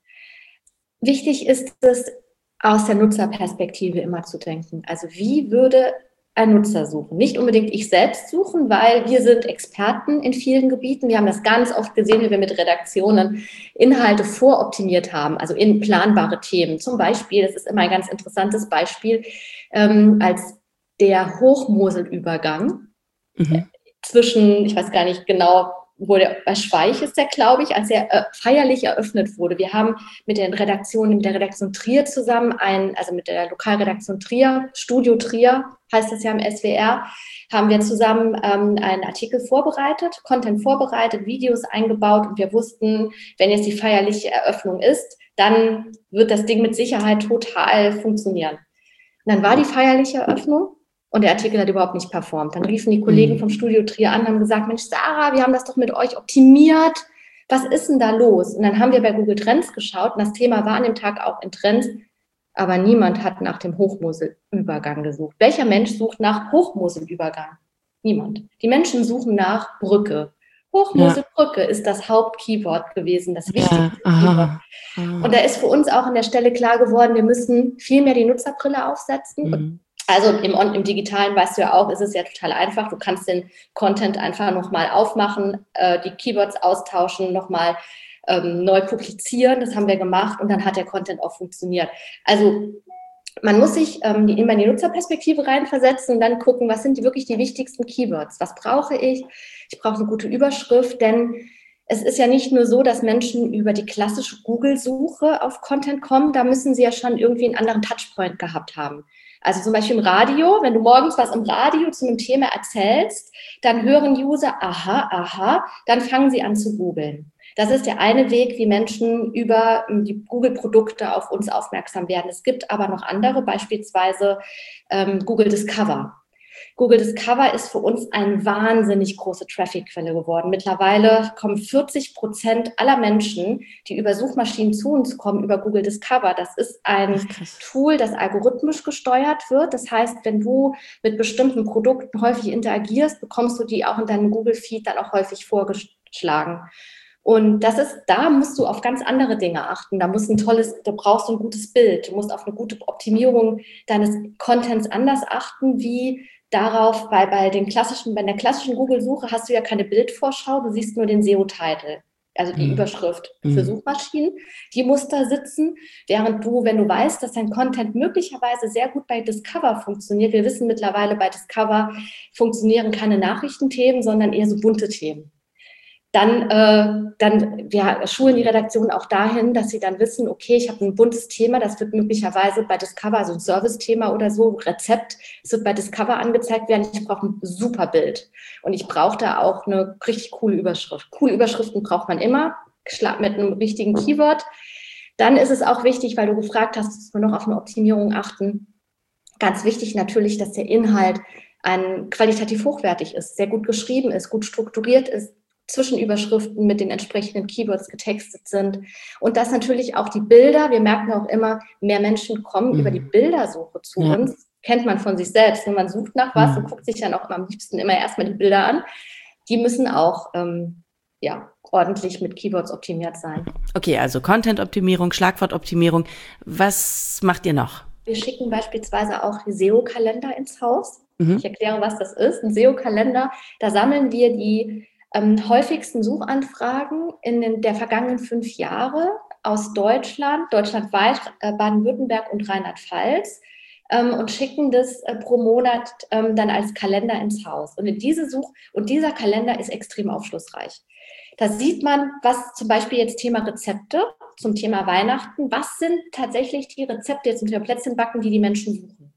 [SPEAKER 1] Wichtig ist es, aus der Nutzerperspektive immer zu denken. Also wie würde ein Nutzer suchen? Nicht unbedingt ich selbst suchen, weil wir sind Experten in vielen Gebieten. Wir haben das ganz oft gesehen, wie wir mit Redaktionen Inhalte voroptimiert haben, also in planbare Themen. Zum Beispiel, das ist immer ein ganz interessantes Beispiel, ähm, als der Hochmoselübergang mhm. zwischen, ich weiß gar nicht genau, wo der, bei Schweich ist der, glaube ich, als er äh, feierlich eröffnet wurde. Wir haben mit den Redaktionen, mit der Redaktion Trier zusammen, ein, also mit der Lokalredaktion Trier, Studio Trier heißt das ja im S W R, haben wir zusammen ähm, einen Artikel vorbereitet, Content vorbereitet, Videos eingebaut und wir wussten, wenn jetzt die feierliche Eröffnung ist, dann wird das Ding mit Sicherheit total funktionieren. Und dann war die feierliche Eröffnung. Und der Artikel hat überhaupt nicht performt. Dann riefen die Kollegen mhm. vom Studio Trier an und haben gesagt, Mensch, Sarah, wir haben das doch mit euch optimiert. Was ist denn da los? Und dann haben wir bei Google Trends geschaut und das Thema war an dem Tag auch in Trends, aber niemand hat nach dem Hochmoselübergang gesucht. Welcher Mensch sucht nach Hochmoselübergang? Niemand. Die Menschen suchen nach Brücke. Hochmoselbrücke ja. ist das Hauptkeyword gewesen, das wichtigste ja, Keyword. Aha. Und da ist für uns auch an der Stelle klar geworden, wir müssen viel mehr die Nutzerbrille aufsetzen. Mhm. Und also im, im Digitalen, weißt du ja auch, ist es ja total einfach. Du kannst den Content einfach nochmal aufmachen, äh, die Keywords austauschen, nochmal ähm, neu publizieren. Das haben wir gemacht und dann hat der Content auch funktioniert. Also man muss sich ähm, die, immer in die Nutzerperspektive reinversetzen und dann gucken, was sind die, wirklich die wichtigsten Keywords? Was brauche ich? Ich brauche eine gute Überschrift, denn es ist ja nicht nur so, dass Menschen über die klassische Google-Suche auf Content kommen. Da müssen sie ja schon irgendwie einen anderen Touchpoint gehabt haben. Also zum Beispiel im Radio, wenn du morgens was im Radio zu einem Thema erzählst, dann hören User, aha, aha, dann fangen sie an zu googeln. Das ist der eine Weg, wie Menschen über die Google-Produkte auf uns aufmerksam werden. Es gibt aber noch andere, beispielsweise ähm, Google Discover. Google Discover ist für uns eine wahnsinnig große Traffic-Quelle geworden. Mittlerweile kommen vierzig Prozent aller Menschen, die über Suchmaschinen zu uns kommen, über Google Discover. Das ist ein Tool, das algorithmisch gesteuert wird. Das heißt, wenn du mit bestimmten Produkten häufig interagierst, bekommst du die auch in deinem Google-Feed dann auch häufig vorgeschlagen. Und das ist, da musst du auf ganz andere Dinge achten. Da musst ein tolles, du brauchst ein gutes Bild. Du musst auf eine gute Optimierung deines Contents anders achten, wie darauf, weil bei den klassischen, bei der klassischen Google-Suche hast du ja keine Bildvorschau, du siehst nur den S E O-Titel. also die
[SPEAKER 2] Mhm.
[SPEAKER 1] Überschrift
[SPEAKER 2] Mhm.
[SPEAKER 1] für Suchmaschinen, die muss da sitzen, während du, wenn du weißt, dass dein Content möglicherweise sehr gut bei Discover funktioniert, wir wissen mittlerweile, bei Discover funktionieren keine Nachrichtenthemen, sondern eher so bunte Themen. Dann, äh, dann wir schulen die Redaktion auch dahin, dass sie dann wissen, okay, ich habe ein buntes Thema, das wird möglicherweise bei Discover, also ein Service-Thema oder so, Rezept, es wird bei Discover angezeigt werden, ich brauche ein super Bild und ich brauche da auch eine richtig coole Überschrift. Coole Überschriften braucht man immer, mit einem richtigen Keyword. Dann ist es auch wichtig, weil du gefragt hast, dass wir noch auf eine Optimierung achten. Ganz wichtig natürlich, dass der Inhalt ein, qualitativ hochwertig ist, sehr gut geschrieben ist, gut strukturiert ist, Zwischenüberschriften mit den entsprechenden Keywords getextet sind und dass natürlich auch die Bilder, wir merken auch immer, mehr Menschen kommen mhm. über die Bildersuche zu ja. uns, kennt man von sich selbst, wenn man sucht nach was mhm. und guckt sich dann auch am liebsten immer erstmal die Bilder an, die müssen auch ähm, ja, ordentlich mit Keywords optimiert sein.
[SPEAKER 2] Okay, also Content-Optimierung, Schlagwortoptimierung, was macht ihr noch?
[SPEAKER 1] Wir schicken beispielsweise auch S E O-Kalender ins Haus. Mhm. Ich erkläre, was das ist. Ein S E O-Kalender, da sammeln wir die Ähm, häufigsten Suchanfragen in den, der vergangenen fünf Jahre aus Deutschland, deutschlandweit, äh, Baden-Württemberg und Rheinland-Pfalz ähm, und schicken das äh, pro Monat ähm, dann als Kalender ins Haus. Und in diese Such- und dieser Kalender ist extrem aufschlussreich. Da sieht man, was zum Beispiel jetzt Thema Rezepte zum Thema Weihnachten, was sind tatsächlich die Rezepte jetzt unter Plätzchenbacken, die die Menschen suchen.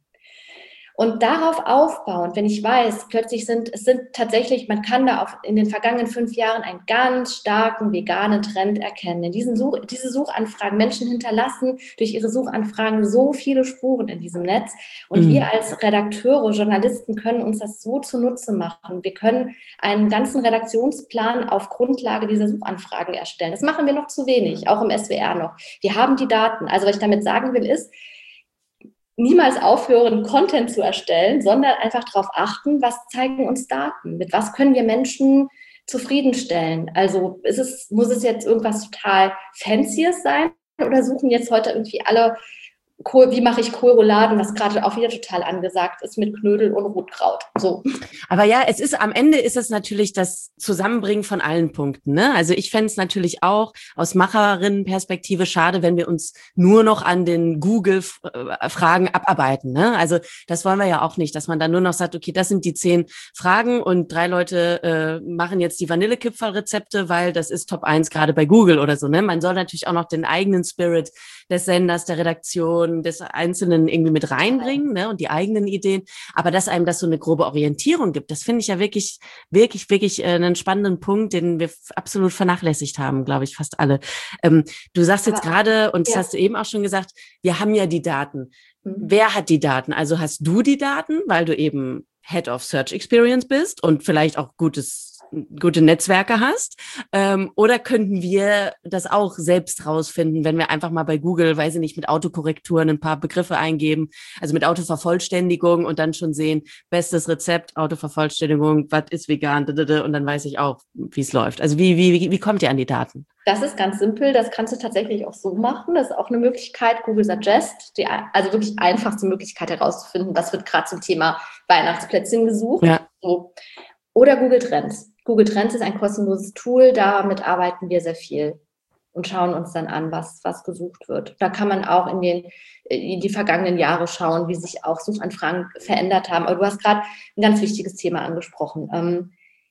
[SPEAKER 1] Und darauf aufbauend, wenn ich weiß, plötzlich sind, es sind tatsächlich, man kann da auf, in den vergangenen fünf Jahren einen ganz starken veganen Trend erkennen. In diesen Such, diese Suchanfragen, Menschen hinterlassen durch ihre Suchanfragen so viele Spuren in diesem Netz. Und mhm. wir als Redakteure, Journalisten können uns das so zunutze machen. Wir können einen ganzen Redaktionsplan auf Grundlage dieser Suchanfragen erstellen. Das machen wir noch zu wenig, auch im S W R noch. Wir haben die Daten. Also was ich damit sagen will, ist, niemals aufhören, Content zu erstellen, sondern einfach darauf achten, was zeigen uns Daten, mit was können wir Menschen zufriedenstellen. Also ist es, muss es jetzt irgendwas total Fancyes sein oder suchen jetzt heute irgendwie alle, Kohl, wie mache ich Kohlrouladen, was gerade auch wieder total angesagt ist mit Knödel und Rotkraut. So.
[SPEAKER 2] Aber ja, es ist am Ende ist es natürlich das Zusammenbringen von allen Punkten. Ne? Also ich fände es natürlich auch aus Macherinnenperspektive schade, wenn wir uns nur noch an den Google-Fragen abarbeiten. Ne? Also das wollen wir ja auch nicht, dass man dann nur noch sagt, okay, das sind die zehn Fragen und drei Leute äh, machen jetzt die Vanillekipferl-Rezepte, weil das ist Top eins gerade bei Google oder so. Ne? Man soll natürlich auch noch den eigenen Spirit des Senders, der Redaktion, des Einzelnen irgendwie mit reinbringen, ne, und die eigenen Ideen, aber dass einem das so eine grobe Orientierung gibt, das finde ich ja wirklich, wirklich, wirklich äh, einen spannenden Punkt, den wir f- absolut vernachlässigt haben, glaube ich, fast alle. Ähm, du sagst jetzt gerade, und das ja. hast du eben auch schon gesagt, wir haben ja die Daten. Mhm. Wer hat die Daten? Also hast du die Daten, weil du eben Head of Search Experience bist und vielleicht auch gutes gute Netzwerke hast, ähm, oder könnten wir das auch selbst rausfinden, wenn wir einfach mal bei Google, weiß ich nicht, mit Autokorrekturen ein paar Begriffe eingeben, also mit Autovervollständigung und dann schon sehen, bestes Rezept, Autovervollständigung, was ist vegan, und dann weiß ich auch, wie es läuft. Also wie, wie, wie kommt ihr an die Daten?
[SPEAKER 1] Das ist ganz simpel, das kannst du tatsächlich auch so machen. Das ist auch eine Möglichkeit, Google Suggest, die, also wirklich einfachste Möglichkeit herauszufinden, was wird gerade zum Thema Weihnachtsplätzchen gesucht.
[SPEAKER 2] Ja.
[SPEAKER 1] So. Oder Google Trends. Google Trends ist ein kostenloses Tool, damit arbeiten wir sehr viel und schauen uns dann an, was, was gesucht wird. Da kann man auch in, den, in die vergangenen Jahre schauen, wie sich auch Suchanfragen verändert haben. Aber du hast gerade ein ganz wichtiges Thema angesprochen. Ähm,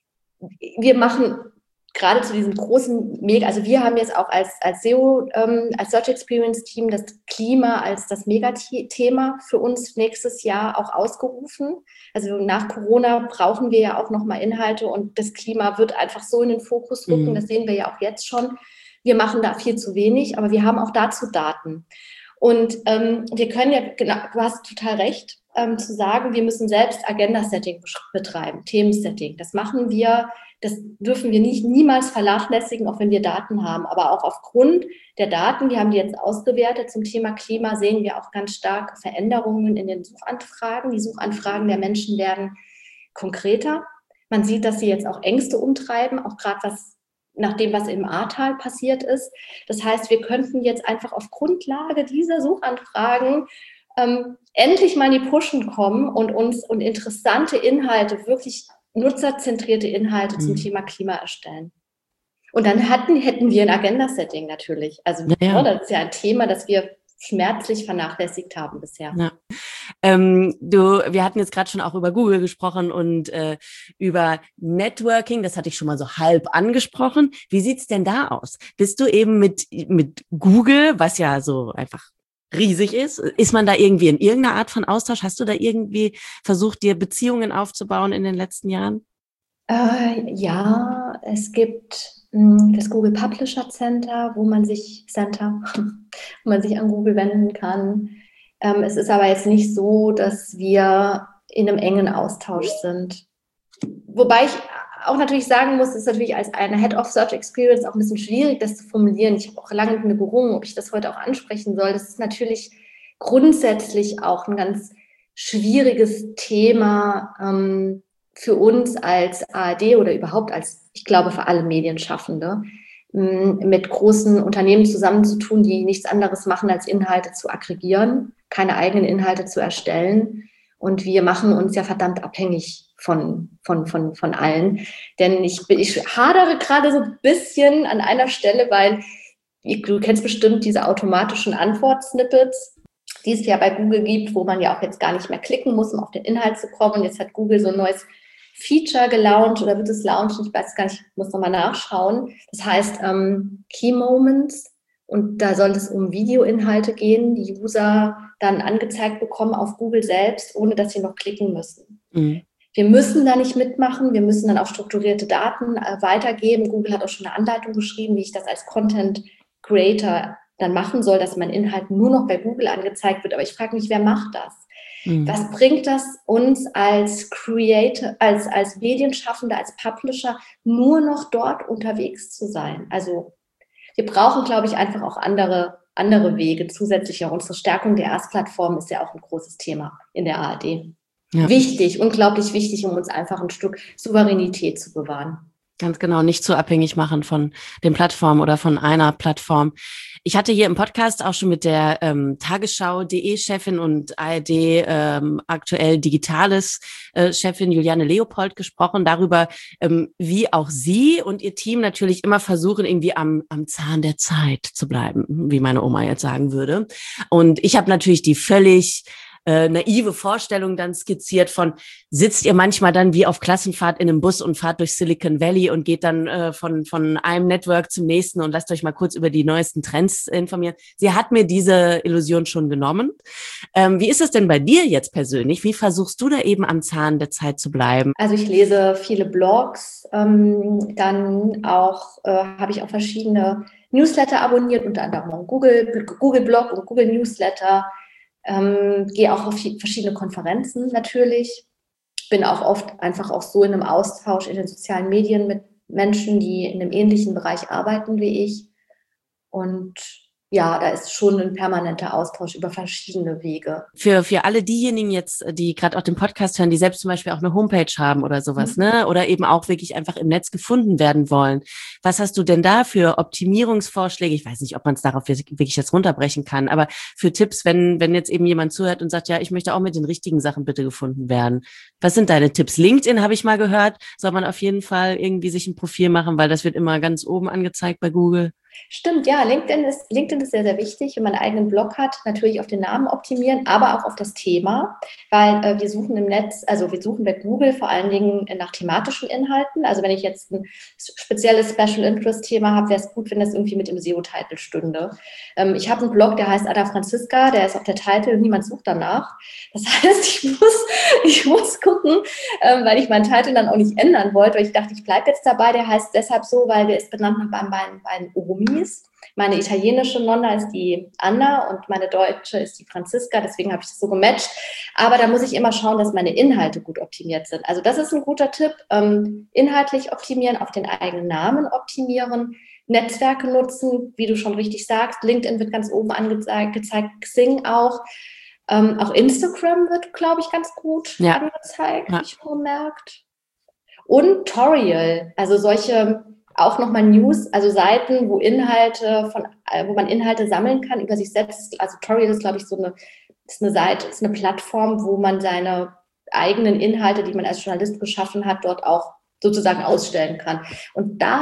[SPEAKER 1] wir machen gerade zu diesem großen Mega, also wir haben jetzt auch als, als S E O, ähm, als Search Experience Team das Klima als das Megathema für uns nächstes Jahr auch ausgerufen. Also nach Corona brauchen wir ja auch nochmal Inhalte und das Klima wird einfach so in den Fokus rücken. Mhm. Das sehen wir ja auch jetzt schon. Wir machen da viel zu wenig, aber wir haben auch dazu Daten. Und ähm, wir können ja, genau, du hast total recht, ähm, zu sagen, wir müssen selbst Agenda-Setting betreiben, Themensetting. Das machen wir. Das dürfen wir nicht niemals vernachlässigen, auch wenn wir Daten haben. Aber auch aufgrund der Daten, wir haben die jetzt ausgewertet zum Thema Klima, sehen wir auch ganz starke Veränderungen in den Suchanfragen. Die Suchanfragen der Menschen werden konkreter. Man sieht, dass sie jetzt auch Ängste umtreiben, auch gerade was nach dem, was im Ahrtal passiert ist. Das heißt, wir könnten jetzt einfach auf Grundlage dieser Suchanfragen ähm, endlich mal in die Pushen kommen und uns und interessante Inhalte wirklich nutzerzentrierte Inhalte zum mhm. Thema Klima erstellen. Und dann hatten, hätten wir ein Agenda-Setting natürlich. Also ja, ja. Das ist ja ein Thema, das wir schmerzlich vernachlässigt haben bisher.
[SPEAKER 2] Ja. Ähm, du, wir hatten jetzt gerade schon auch über Google gesprochen und äh, über Networking, das hatte ich schon mal so halb angesprochen. Wie sieht's denn da aus? Bist du eben mit, mit Google, was ja so einfach riesig ist, ist man da irgendwie in irgendeiner Art von Austausch? Hast du da irgendwie versucht, dir Beziehungen aufzubauen in den letzten Jahren?
[SPEAKER 1] Äh, ja, es gibt mh, das Google Publisher Center, wo man sich Center, wo man sich an Google wenden kann. Ähm, es ist aber jetzt nicht so, dass wir in einem engen Austausch sind. Wobei ich auch natürlich sagen muss, es ist natürlich als eine Head of Search Experience auch ein bisschen schwierig, das zu formulieren. Ich habe auch lange mit mir gerungen, ob ich das heute auch ansprechen soll. Das ist natürlich grundsätzlich auch ein ganz schwieriges Thema ähm, für uns als A R D oder überhaupt als, ich glaube, für alle Medienschaffende, mit großen Unternehmen zusammenzutun, die nichts anderes machen, als Inhalte zu aggregieren, keine eigenen Inhalte zu erstellen. Und wir machen uns ja verdammt abhängig von, von, von, von allen. Denn ich, ich hadere gerade so ein bisschen an einer Stelle, weil du kennst bestimmt diese automatischen Antwort-Snippets, die es ja bei Google gibt, wo man ja auch jetzt gar nicht mehr klicken muss, um auf den Inhalt zu kommen. Und jetzt hat Google so ein neues Feature gelauncht oder wird es launchen, ich weiß gar nicht, ich muss nochmal nachschauen. Das heißt ähm, Key Moments und da soll es um Videoinhalte gehen, die User dann angezeigt bekommen auf Google selbst, ohne dass sie noch klicken müssen. Mhm. Wir müssen da nicht mitmachen, wir müssen dann auch strukturierte Daten äh, weitergeben. Google hat auch schon eine Anleitung geschrieben, wie ich das als Content Creator dann machen soll, dass mein Inhalt nur noch bei Google angezeigt wird. Aber ich frage mich, wer macht das? Mhm. Was bringt das uns als Creator, als, als Medienschaffende, als Publisher, nur noch dort unterwegs zu sein? Also wir brauchen, glaube ich, einfach auch andere, andere Wege zusätzlicher. Unsere Stärkung der Erstplattform ist ja auch ein großes Thema in der A R D. Ja. Wichtig, unglaublich wichtig, um uns einfach ein Stück Souveränität zu bewahren.
[SPEAKER 2] Ganz genau, nicht zu abhängig machen von den Plattformen oder von einer Plattform. Ich hatte hier im Podcast auch schon mit der ähm, Tagesschau punkt de-Chefin und A R D ähm, aktuell Digitales-Chefin äh, Juliane Leopold gesprochen, darüber, ähm, wie auch sie und ihr Team natürlich immer versuchen, irgendwie am, am Zahn der Zeit zu bleiben, wie meine Oma jetzt sagen würde. Und ich habe natürlich die völlig Äh, naive Vorstellung dann skizziert von, sitzt ihr manchmal dann wie auf Klassenfahrt in einem Bus und fahrt durch Silicon Valley und geht dann äh, von von einem Network zum nächsten und lasst euch mal kurz über die neuesten Trends informieren. Sie hat mir diese Illusion schon genommen. Ähm, wie ist es denn bei dir jetzt persönlich? Wie versuchst du da eben am Zahn der Zeit zu bleiben?
[SPEAKER 1] Also ich lese viele Blogs, ähm, dann auch äh, habe ich auch verschiedene Newsletter abonniert, unter anderem Google, Google Blog und Google Newsletter. Ähm, gehe auch auf verschiedene Konferenzen natürlich, bin auch oft einfach auch so in einem Austausch in den sozialen Medien mit Menschen, die in einem ähnlichen Bereich arbeiten wie ich. Und ja, da ist schon ein permanenter Austausch über verschiedene Wege.
[SPEAKER 2] Für für alle diejenigen jetzt, die gerade auch den Podcast hören, die selbst zum Beispiel auch eine Homepage haben oder sowas, mhm. ne, oder eben auch wirklich einfach im Netz gefunden werden wollen. Was hast du denn da für Optimierungsvorschläge? Ich weiß nicht, ob man es darauf wirklich jetzt runterbrechen kann, aber für Tipps, wenn wenn jetzt eben jemand zuhört und sagt, ja, ich möchte auch mit den richtigen Sachen bitte gefunden werden. Was sind deine Tipps? LinkedIn habe ich mal gehört, soll man auf jeden Fall irgendwie sich ein Profil machen, weil das wird immer ganz oben angezeigt bei Google.
[SPEAKER 1] Stimmt, ja, LinkedIn ist, LinkedIn ist sehr, sehr wichtig, wenn man einen eigenen Blog hat, natürlich auf den Namen optimieren, aber auch auf das Thema, weil äh, wir suchen im Netz, also wir suchen bei Google vor allen Dingen nach thematischen Inhalten. Also wenn ich jetzt ein spezielles Special Interest Thema habe, wäre es gut, wenn das irgendwie mit dem S E O-Titel stünde. Ähm, ich habe einen Blog, der heißt Ada Franziska, der ist auf der Titel und niemand sucht danach. Das heißt, ich muss, ich muss gucken, ähm, weil ich meinen Titel dann auch nicht ändern wollte, weil ich dachte, ich bleibe jetzt dabei. Der heißt deshalb so, weil der ist benannt nach meinen beiden Omis. Meine italienische Nonna ist die Anna und meine deutsche ist die Franziska, deswegen habe ich das so gematcht. Aber da muss ich immer schauen, dass meine Inhalte gut optimiert sind. Also das ist ein guter Tipp. Ähm, inhaltlich optimieren, auf den eigenen Namen optimieren, Netzwerke nutzen, wie du schon richtig sagst. LinkedIn wird ganz oben angezeigt, gezeigt, Xing auch. Ähm, auch Instagram wird, glaube ich, ganz gut ja. angezeigt, ja. habe ich schon gemerkt. Und Torial, also solche auch nochmal News, also Seiten, wo Inhalte von, wo man Inhalte sammeln kann über sich selbst. Also Torial ist, glaube ich, so eine, ist eine Seite, ist eine Plattform, wo man seine eigenen Inhalte, die man als Journalist geschaffen hat, dort auch sozusagen ausstellen kann. Und da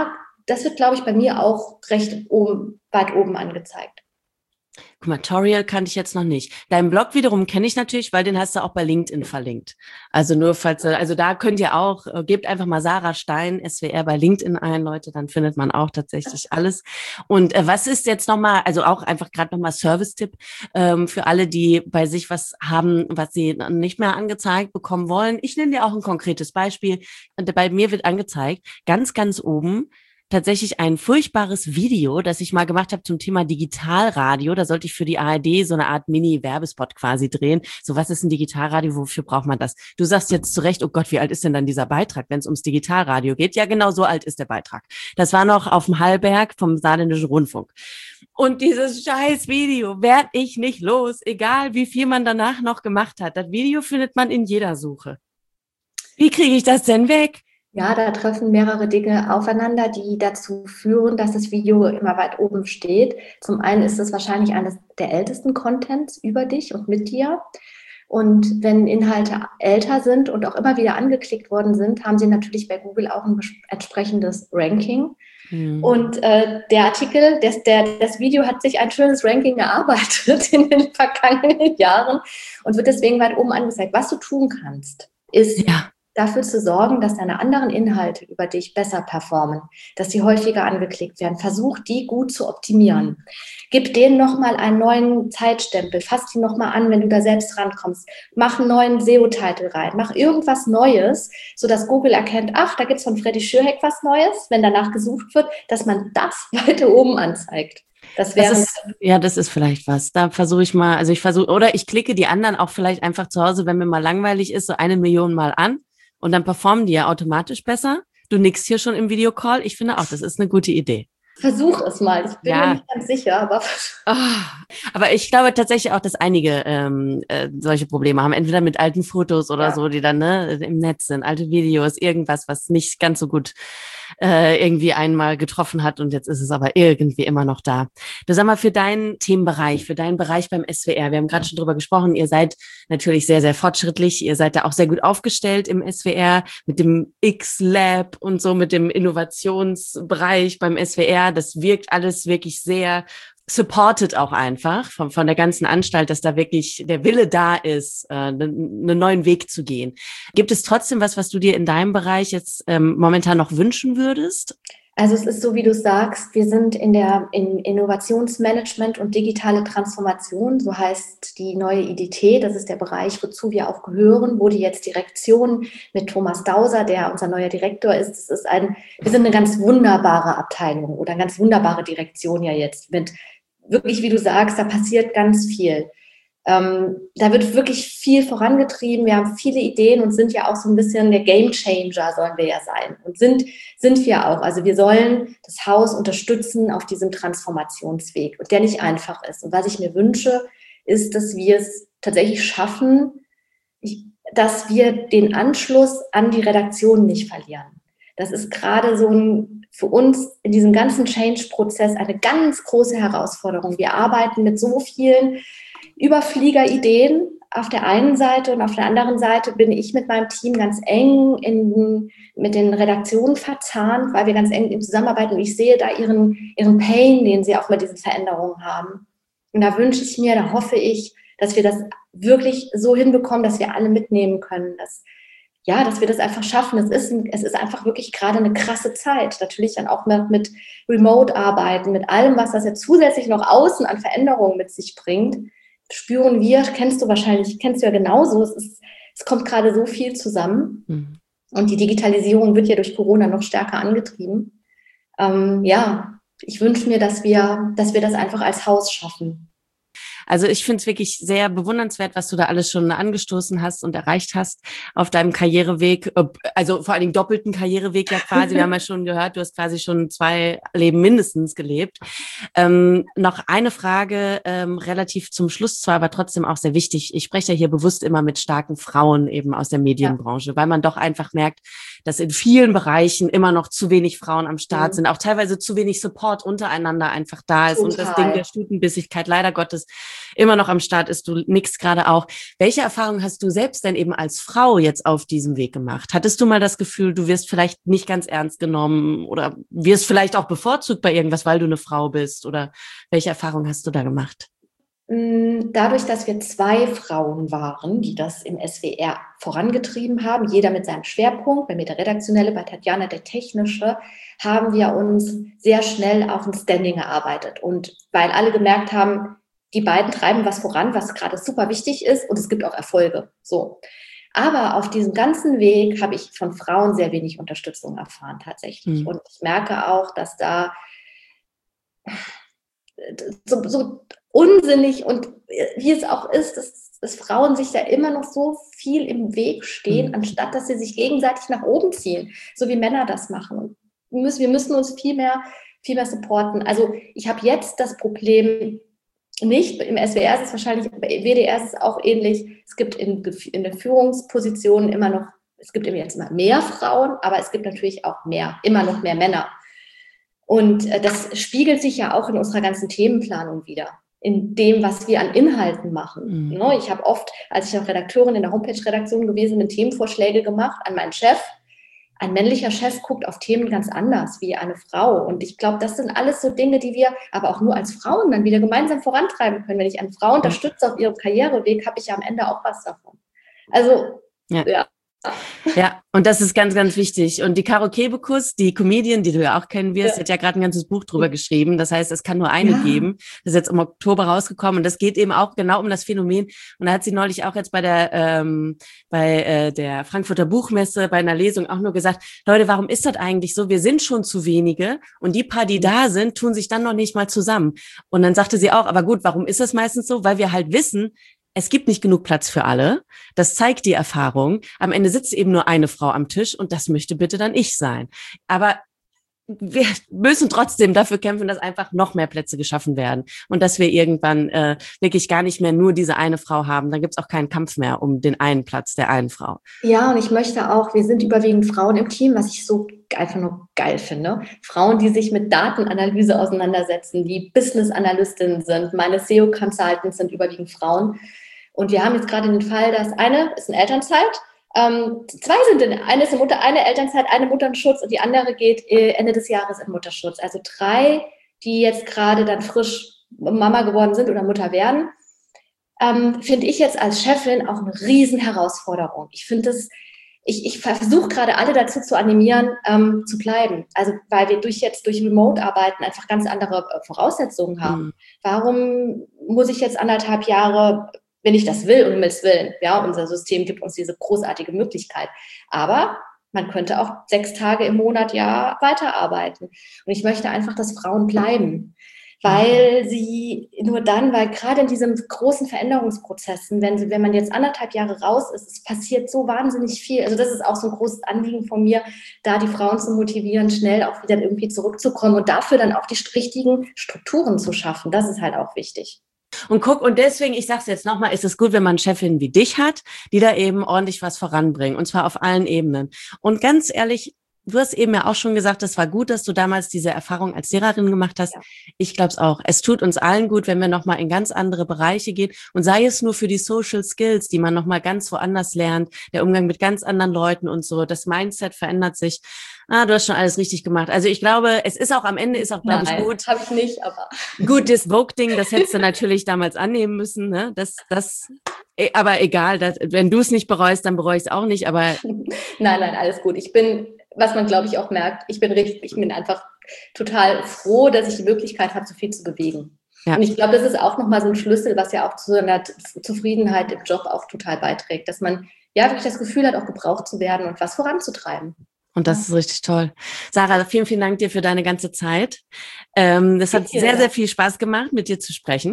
[SPEAKER 1] das wird, glaube ich, bei mir auch recht oben, weit oben angezeigt.
[SPEAKER 2] Guck mal, Toriel kannte ich jetzt noch nicht. Deinen Blog wiederum kenne ich natürlich, weil den hast du auch bei LinkedIn verlinkt. Also nur falls, also da könnt ihr auch, äh, gebt einfach mal Sarah Stein, S W R bei LinkedIn ein, Leute, dann findet man auch tatsächlich alles. Und äh, was ist jetzt nochmal, also auch einfach gerade nochmal Service-Tipp ähm, für alle, die bei sich was haben, was sie nicht mehr angezeigt bekommen wollen. Ich nenne dir auch ein konkretes Beispiel. Bei mir wird angezeigt, ganz, ganz oben, tatsächlich ein furchtbares Video, das ich mal gemacht habe zum Thema Digitalradio. Da sollte ich für die A R D so eine Art Mini-Werbespot quasi drehen. So, was ist ein Digitalradio? Wofür braucht man das? Du sagst jetzt zu Recht, oh Gott, wie alt ist denn dann dieser Beitrag, wenn es ums Digitalradio geht? Ja, genau so alt ist der Beitrag. Das war noch auf dem Hallberg vom Saarländischen Rundfunk. Und dieses scheiß Video werd ich nicht los, egal wie viel man danach noch gemacht hat. Das Video findet man in jeder Suche. Wie kriege ich das denn weg?
[SPEAKER 1] Ja, da treffen mehrere Dinge aufeinander, die dazu führen, dass das Video immer weit oben steht. Zum einen ist es wahrscheinlich eines der ältesten Contents über dich und mit dir. Und wenn Inhalte älter sind und auch immer wieder angeklickt worden sind, haben sie natürlich bei Google auch ein entsprechendes Ranking. Mhm. Und äh, der Artikel, das, der, das Video hat sich ein schönes Ranking erarbeitet in den vergangenen Jahren und wird deswegen weit oben angezeigt. Was du tun kannst, ist... Ja. dafür zu sorgen, dass deine anderen Inhalte über dich besser performen, dass sie häufiger angeklickt werden. Versuch, die gut zu optimieren. Gib denen nochmal einen neuen Zeitstempel. Fass die nochmal an, wenn du da selbst rankommst. Mach einen neuen S E O-Titel rein. Mach irgendwas Neues, sodass Google erkennt, ach, da gibt es von Freddy Schürheck was Neues, wenn danach gesucht wird, dass man das weiter oben anzeigt. Das wäre
[SPEAKER 2] das ist, ja, das ist vielleicht was. Da versuche ich mal, also ich versuche, oder ich klicke die anderen auch vielleicht einfach zu Hause, wenn mir mal langweilig ist, so eine Million Mal an. Und dann performen die ja automatisch besser. Du nickst hier schon im Videocall. Ich finde auch, das ist eine gute Idee.
[SPEAKER 1] Versuch es mal. Ich bin ja mir nicht ganz sicher, aber...
[SPEAKER 2] Oh, aber ich glaube tatsächlich auch, dass einige ähm, äh, solche Probleme haben. Entweder mit alten Fotos oder ja. so, die dann ne, im Netz sind. Alte Videos, irgendwas, was nicht ganz so gut äh, irgendwie einmal getroffen hat. Und jetzt ist es aber irgendwie immer noch da. Du sag mal, für deinen Themenbereich, für deinen Bereich beim S W R, wir haben gerade schon drüber gesprochen, ihr seid natürlich sehr, sehr fortschrittlich. Ihr seid da auch sehr gut aufgestellt im S W R mit dem X-Lab und so, mit dem Innovationsbereich beim S W R. Das wirkt alles wirklich sehr supported auch einfach von, von der ganzen Anstalt, dass da wirklich der Wille da ist, äh, einen neuen Weg zu gehen. Gibt es trotzdem was, was du dir in deinem Bereich jetzt ähm, momentan noch wünschen würdest?
[SPEAKER 1] Also es ist so, wie du sagst, wir sind in der in Innovationsmanagement und digitale Transformation, so heißt die neue I D T, das ist der Bereich, wozu wir auch gehören, wo die jetzt Direktion mit Thomas Dauser, der unser neuer Direktor ist, das ist ein, wir sind eine ganz wunderbare Abteilung oder eine ganz wunderbare Direktion ja jetzt mit wirklich, wie du sagst, da passiert ganz viel. Ähm, da wird wirklich viel vorangetrieben. Wir haben viele Ideen und sind ja auch so ein bisschen der Gamechanger, sollen wir ja sein. Und sind, sind wir auch. Also wir sollen das Haus unterstützen auf diesem Transformationsweg und der nicht einfach ist. Und was ich mir wünsche, ist, dass wir es tatsächlich schaffen, ich, dass wir den Anschluss an die Redaktion nicht verlieren. Das ist gerade so ein, für uns in diesem ganzen Change-Prozess eine ganz große Herausforderung. Wir arbeiten mit so vielen Überfliegerideen auf der einen Seite und auf der anderen Seite bin ich mit meinem Team ganz eng in, mit den Redaktionen verzahnt, weil wir ganz eng in Zusammenarbeiten und ich sehe da ihren, ihren Pain, den sie auch mit diesen Veränderungen haben. Und da wünsche ich mir, da hoffe ich, dass wir das wirklich so hinbekommen, dass wir alle mitnehmen können, dass, ja, dass wir das einfach schaffen. Es ist, ein, es ist einfach wirklich gerade eine krasse Zeit. Natürlich dann auch mit, mit Remote-Arbeiten, mit allem, was das jetzt zusätzlich noch außen an Veränderungen mit sich bringt. Spüren wir, kennst du wahrscheinlich, kennst du ja genauso, es, ist, es kommt gerade so viel zusammen mhm. und die Digitalisierung wird ja durch Corona noch stärker angetrieben. Ähm, ja, ich wünsche mir, dass wir, dass wir das einfach als Haus schaffen.
[SPEAKER 2] Also ich finde es wirklich sehr bewundernswert, was du da alles schon angestoßen hast und erreicht hast auf deinem Karriereweg, also vor allen Dingen doppelten Karriereweg ja quasi. Wir haben ja schon gehört, du hast quasi schon zwei Leben mindestens gelebt. Ähm, noch eine Frage, ähm, relativ zum Schluss zwar, aber trotzdem auch sehr wichtig. Ich spreche ja hier bewusst immer mit starken Frauen eben aus der Medienbranche, ja. weil man doch einfach merkt, dass in vielen Bereichen immer noch zu wenig Frauen am Start mhm. sind, auch teilweise zu wenig Support untereinander einfach da ist. Total. Und das Ding der Stutenbissigkeit leider Gottes immer noch am Start ist. Du nickst gerade auch. Welche Erfahrungen hast du selbst denn eben als Frau jetzt auf diesem Weg gemacht? Hattest du mal das Gefühl, du wirst vielleicht nicht ganz ernst genommen oder wirst vielleicht auch bevorzugt bei irgendwas, weil du eine Frau bist? Oder welche Erfahrungen hast du da gemacht?
[SPEAKER 1] Dadurch, dass wir zwei Frauen waren, die das im S W R vorangetrieben haben, jeder mit seinem Schwerpunkt, bei mir der redaktionelle, bei Tatjana der technische, haben wir uns sehr schnell auf ein Standing erarbeitet. Und weil alle gemerkt haben, die beiden treiben was voran, was gerade super wichtig ist und es gibt auch Erfolge. So. Aber auf diesem ganzen Weg habe ich von Frauen sehr wenig Unterstützung erfahren tatsächlich. Mhm. Und ich merke auch, dass da so, so unsinnig und wie es auch ist, dass, dass Frauen sich da immer noch so viel im Weg stehen, mhm. anstatt dass sie sich gegenseitig nach oben ziehen, so wie Männer das machen. Wir müssen, wir müssen uns viel mehr, viel mehr supporten. Also ich habe jetzt das Problem nicht, im S W R ist es wahrscheinlich, bei W D R ist es auch ähnlich, es gibt in, in den Führungspositionen immer noch, es gibt jetzt immer mehr Frauen, aber es gibt natürlich auch mehr, immer noch mehr Männer. Und das spiegelt sich ja auch in unserer ganzen Themenplanung wieder, in dem, was wir an Inhalten machen. Mhm. Ich habe oft, als ich noch Redakteurin in der Homepage-Redaktion gewesen bin, Themenvorschläge gemacht an meinen Chef. Ein männlicher Chef guckt auf Themen ganz anders wie eine Frau. Und ich glaube, das sind alles so Dinge, die wir aber auch nur als Frauen dann wieder gemeinsam vorantreiben können. Wenn ich eine Frau unterstütze auf ihrem Karriereweg, habe ich ja am Ende auch was davon. Also, ja. ja.
[SPEAKER 2] Ja, und das ist ganz, ganz wichtig. Und die Caro Kebekus, die Comedian, die du ja auch kennen wirst, ja. hat ja gerade ein ganzes Buch drüber geschrieben. Das heißt, es kann nur eine ja. geben. Das ist jetzt im Oktober rausgekommen. Und das geht eben auch genau um das Phänomen. Und da hat sie neulich auch jetzt bei der ähm, bei äh, der Frankfurter Buchmesse bei einer Lesung auch nur gesagt, Leute, warum ist das eigentlich so? Wir sind schon zu wenige. Und die paar, die da sind, tun sich dann noch nicht mal zusammen. Und dann sagte sie auch, aber gut, warum ist das meistens so? Weil wir halt wissen, es gibt nicht genug Platz für alle. Das zeigt die Erfahrung. Am Ende sitzt eben nur eine Frau am Tisch und das möchte bitte dann ich sein. Aber wir müssen trotzdem dafür kämpfen, dass einfach noch mehr Plätze geschaffen werden und dass wir irgendwann äh, wirklich gar nicht mehr nur diese eine Frau haben. Dann gibt es auch keinen Kampf mehr um den einen Platz der einen Frau.
[SPEAKER 1] Ja, und ich möchte auch, wir sind überwiegend Frauen im Team, was ich so einfach nur geil finde. Frauen, die sich mit Datenanalyse auseinandersetzen, die Business-Analystinnen sind. Meine S E O-Consultants sind überwiegend Frauen. Und wir haben jetzt gerade den Fall, dass eine ist in Elternzeit, ähm, zwei sind in, eine ist in Mutter, eine Elternzeit, eine Mutterschutz und die andere geht Ende des Jahres in Mutterschutz. Also drei, die jetzt gerade dann frisch Mama geworden sind oder Mutter werden, ähm, finde ich jetzt als Chefin auch eine riesen Herausforderung. Ich finde das, ich, ich versuche gerade alle dazu zu animieren, ähm, zu bleiben. Also weil wir durch jetzt durch Remote-Arbeiten einfach ganz andere Voraussetzungen haben. Mhm. Warum muss ich jetzt anderthalb Jahre, wenn ich das will, um es willen. Ja, unser System gibt uns diese großartige Möglichkeit. Aber man könnte auch sechs Tage im Monat ja weiterarbeiten. Und ich möchte einfach, dass Frauen bleiben. Weil sie nur dann, weil gerade in diesen großen Veränderungsprozessen, wenn, sie, wenn man jetzt anderthalb Jahre raus ist, es passiert so wahnsinnig viel. Also das ist auch so ein großes Anliegen von mir, da die Frauen zu motivieren, schnell auch wieder irgendwie zurückzukommen und dafür dann auch die richtigen Strukturen zu schaffen. Das ist halt auch wichtig.
[SPEAKER 2] Und guck, und deswegen, ich sag's jetzt nochmal, ist es gut, wenn man Chefin wie dich hat, die da eben ordentlich was voranbringen, und zwar auf allen Ebenen. Und ganz ehrlich, du hast eben ja auch schon gesagt, es war gut, dass du damals diese Erfahrung als Lehrerin gemacht hast. Ja. Ich glaube es auch. Es tut uns allen gut, wenn wir nochmal in ganz andere Bereiche gehen, und sei es nur für die Social Skills, die man nochmal ganz woanders lernt, der Umgang mit ganz anderen Leuten und so. Das Mindset verändert sich. Ah, du hast schon alles richtig gemacht. Also ich glaube, es ist auch am Ende, ist auch, glaube ich, gut.
[SPEAKER 1] Habe ich nicht, aber.
[SPEAKER 2] Gut, das Vogue-Ding, das hättest du natürlich damals annehmen müssen. Ne? Das, das, aber egal, das, wenn du es nicht bereust, dann bereue ich es auch nicht. Aber
[SPEAKER 1] nein, nein, alles gut. Ich bin, was man, glaube ich, auch merkt, ich bin richtig, ich bin einfach total froh, dass ich die Möglichkeit habe, so viel zu bewegen. Ja. Und ich glaube, das ist auch nochmal so ein Schlüssel, was ja auch zu einer Zufriedenheit im Job auch total beiträgt, dass man ja wirklich das Gefühl hat, auch gebraucht zu werden und was voranzutreiben.
[SPEAKER 2] Und das ist richtig toll. Sarah, vielen, vielen Dank dir für deine ganze Zeit. Ähm, das hat sehr, sehr viel Spaß gemacht, mit dir zu sprechen.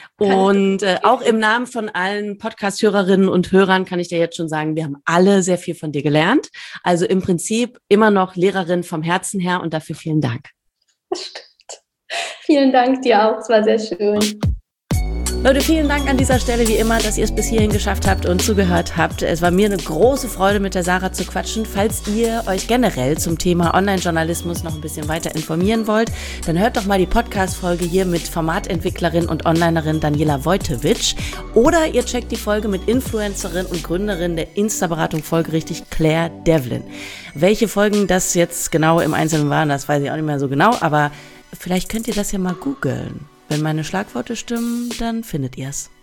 [SPEAKER 2] Und äh, auch im Namen von allen Podcast-Hörerinnen und Hörern kann ich dir jetzt schon sagen, wir haben alle sehr viel von dir gelernt. Also im Prinzip immer noch Lehrerin vom Herzen her, und dafür vielen Dank.
[SPEAKER 1] Das stimmt. Vielen Dank dir auch, es war sehr schön.
[SPEAKER 2] Leute, vielen Dank an dieser Stelle wie immer, dass ihr es bis hierhin geschafft habt und zugehört habt. Es war mir eine große Freude, mit der Sarah zu quatschen. Falls ihr euch generell zum Thema Online-Journalismus noch ein bisschen weiter informieren wollt, dann hört doch mal die Podcast-Folge hier mit Formatentwicklerin und Onlinerin Daniela Wojtowicz. Oder ihr checkt die Folge mit Influencerin und Gründerin der Insta-Beratung folgerichtig Claire Devlin. Welche Folgen das jetzt genau im Einzelnen waren, das weiß ich auch nicht mehr so genau, aber vielleicht könnt ihr das ja mal googeln. Wenn meine Schlagworte stimmen, dann findet ihr es.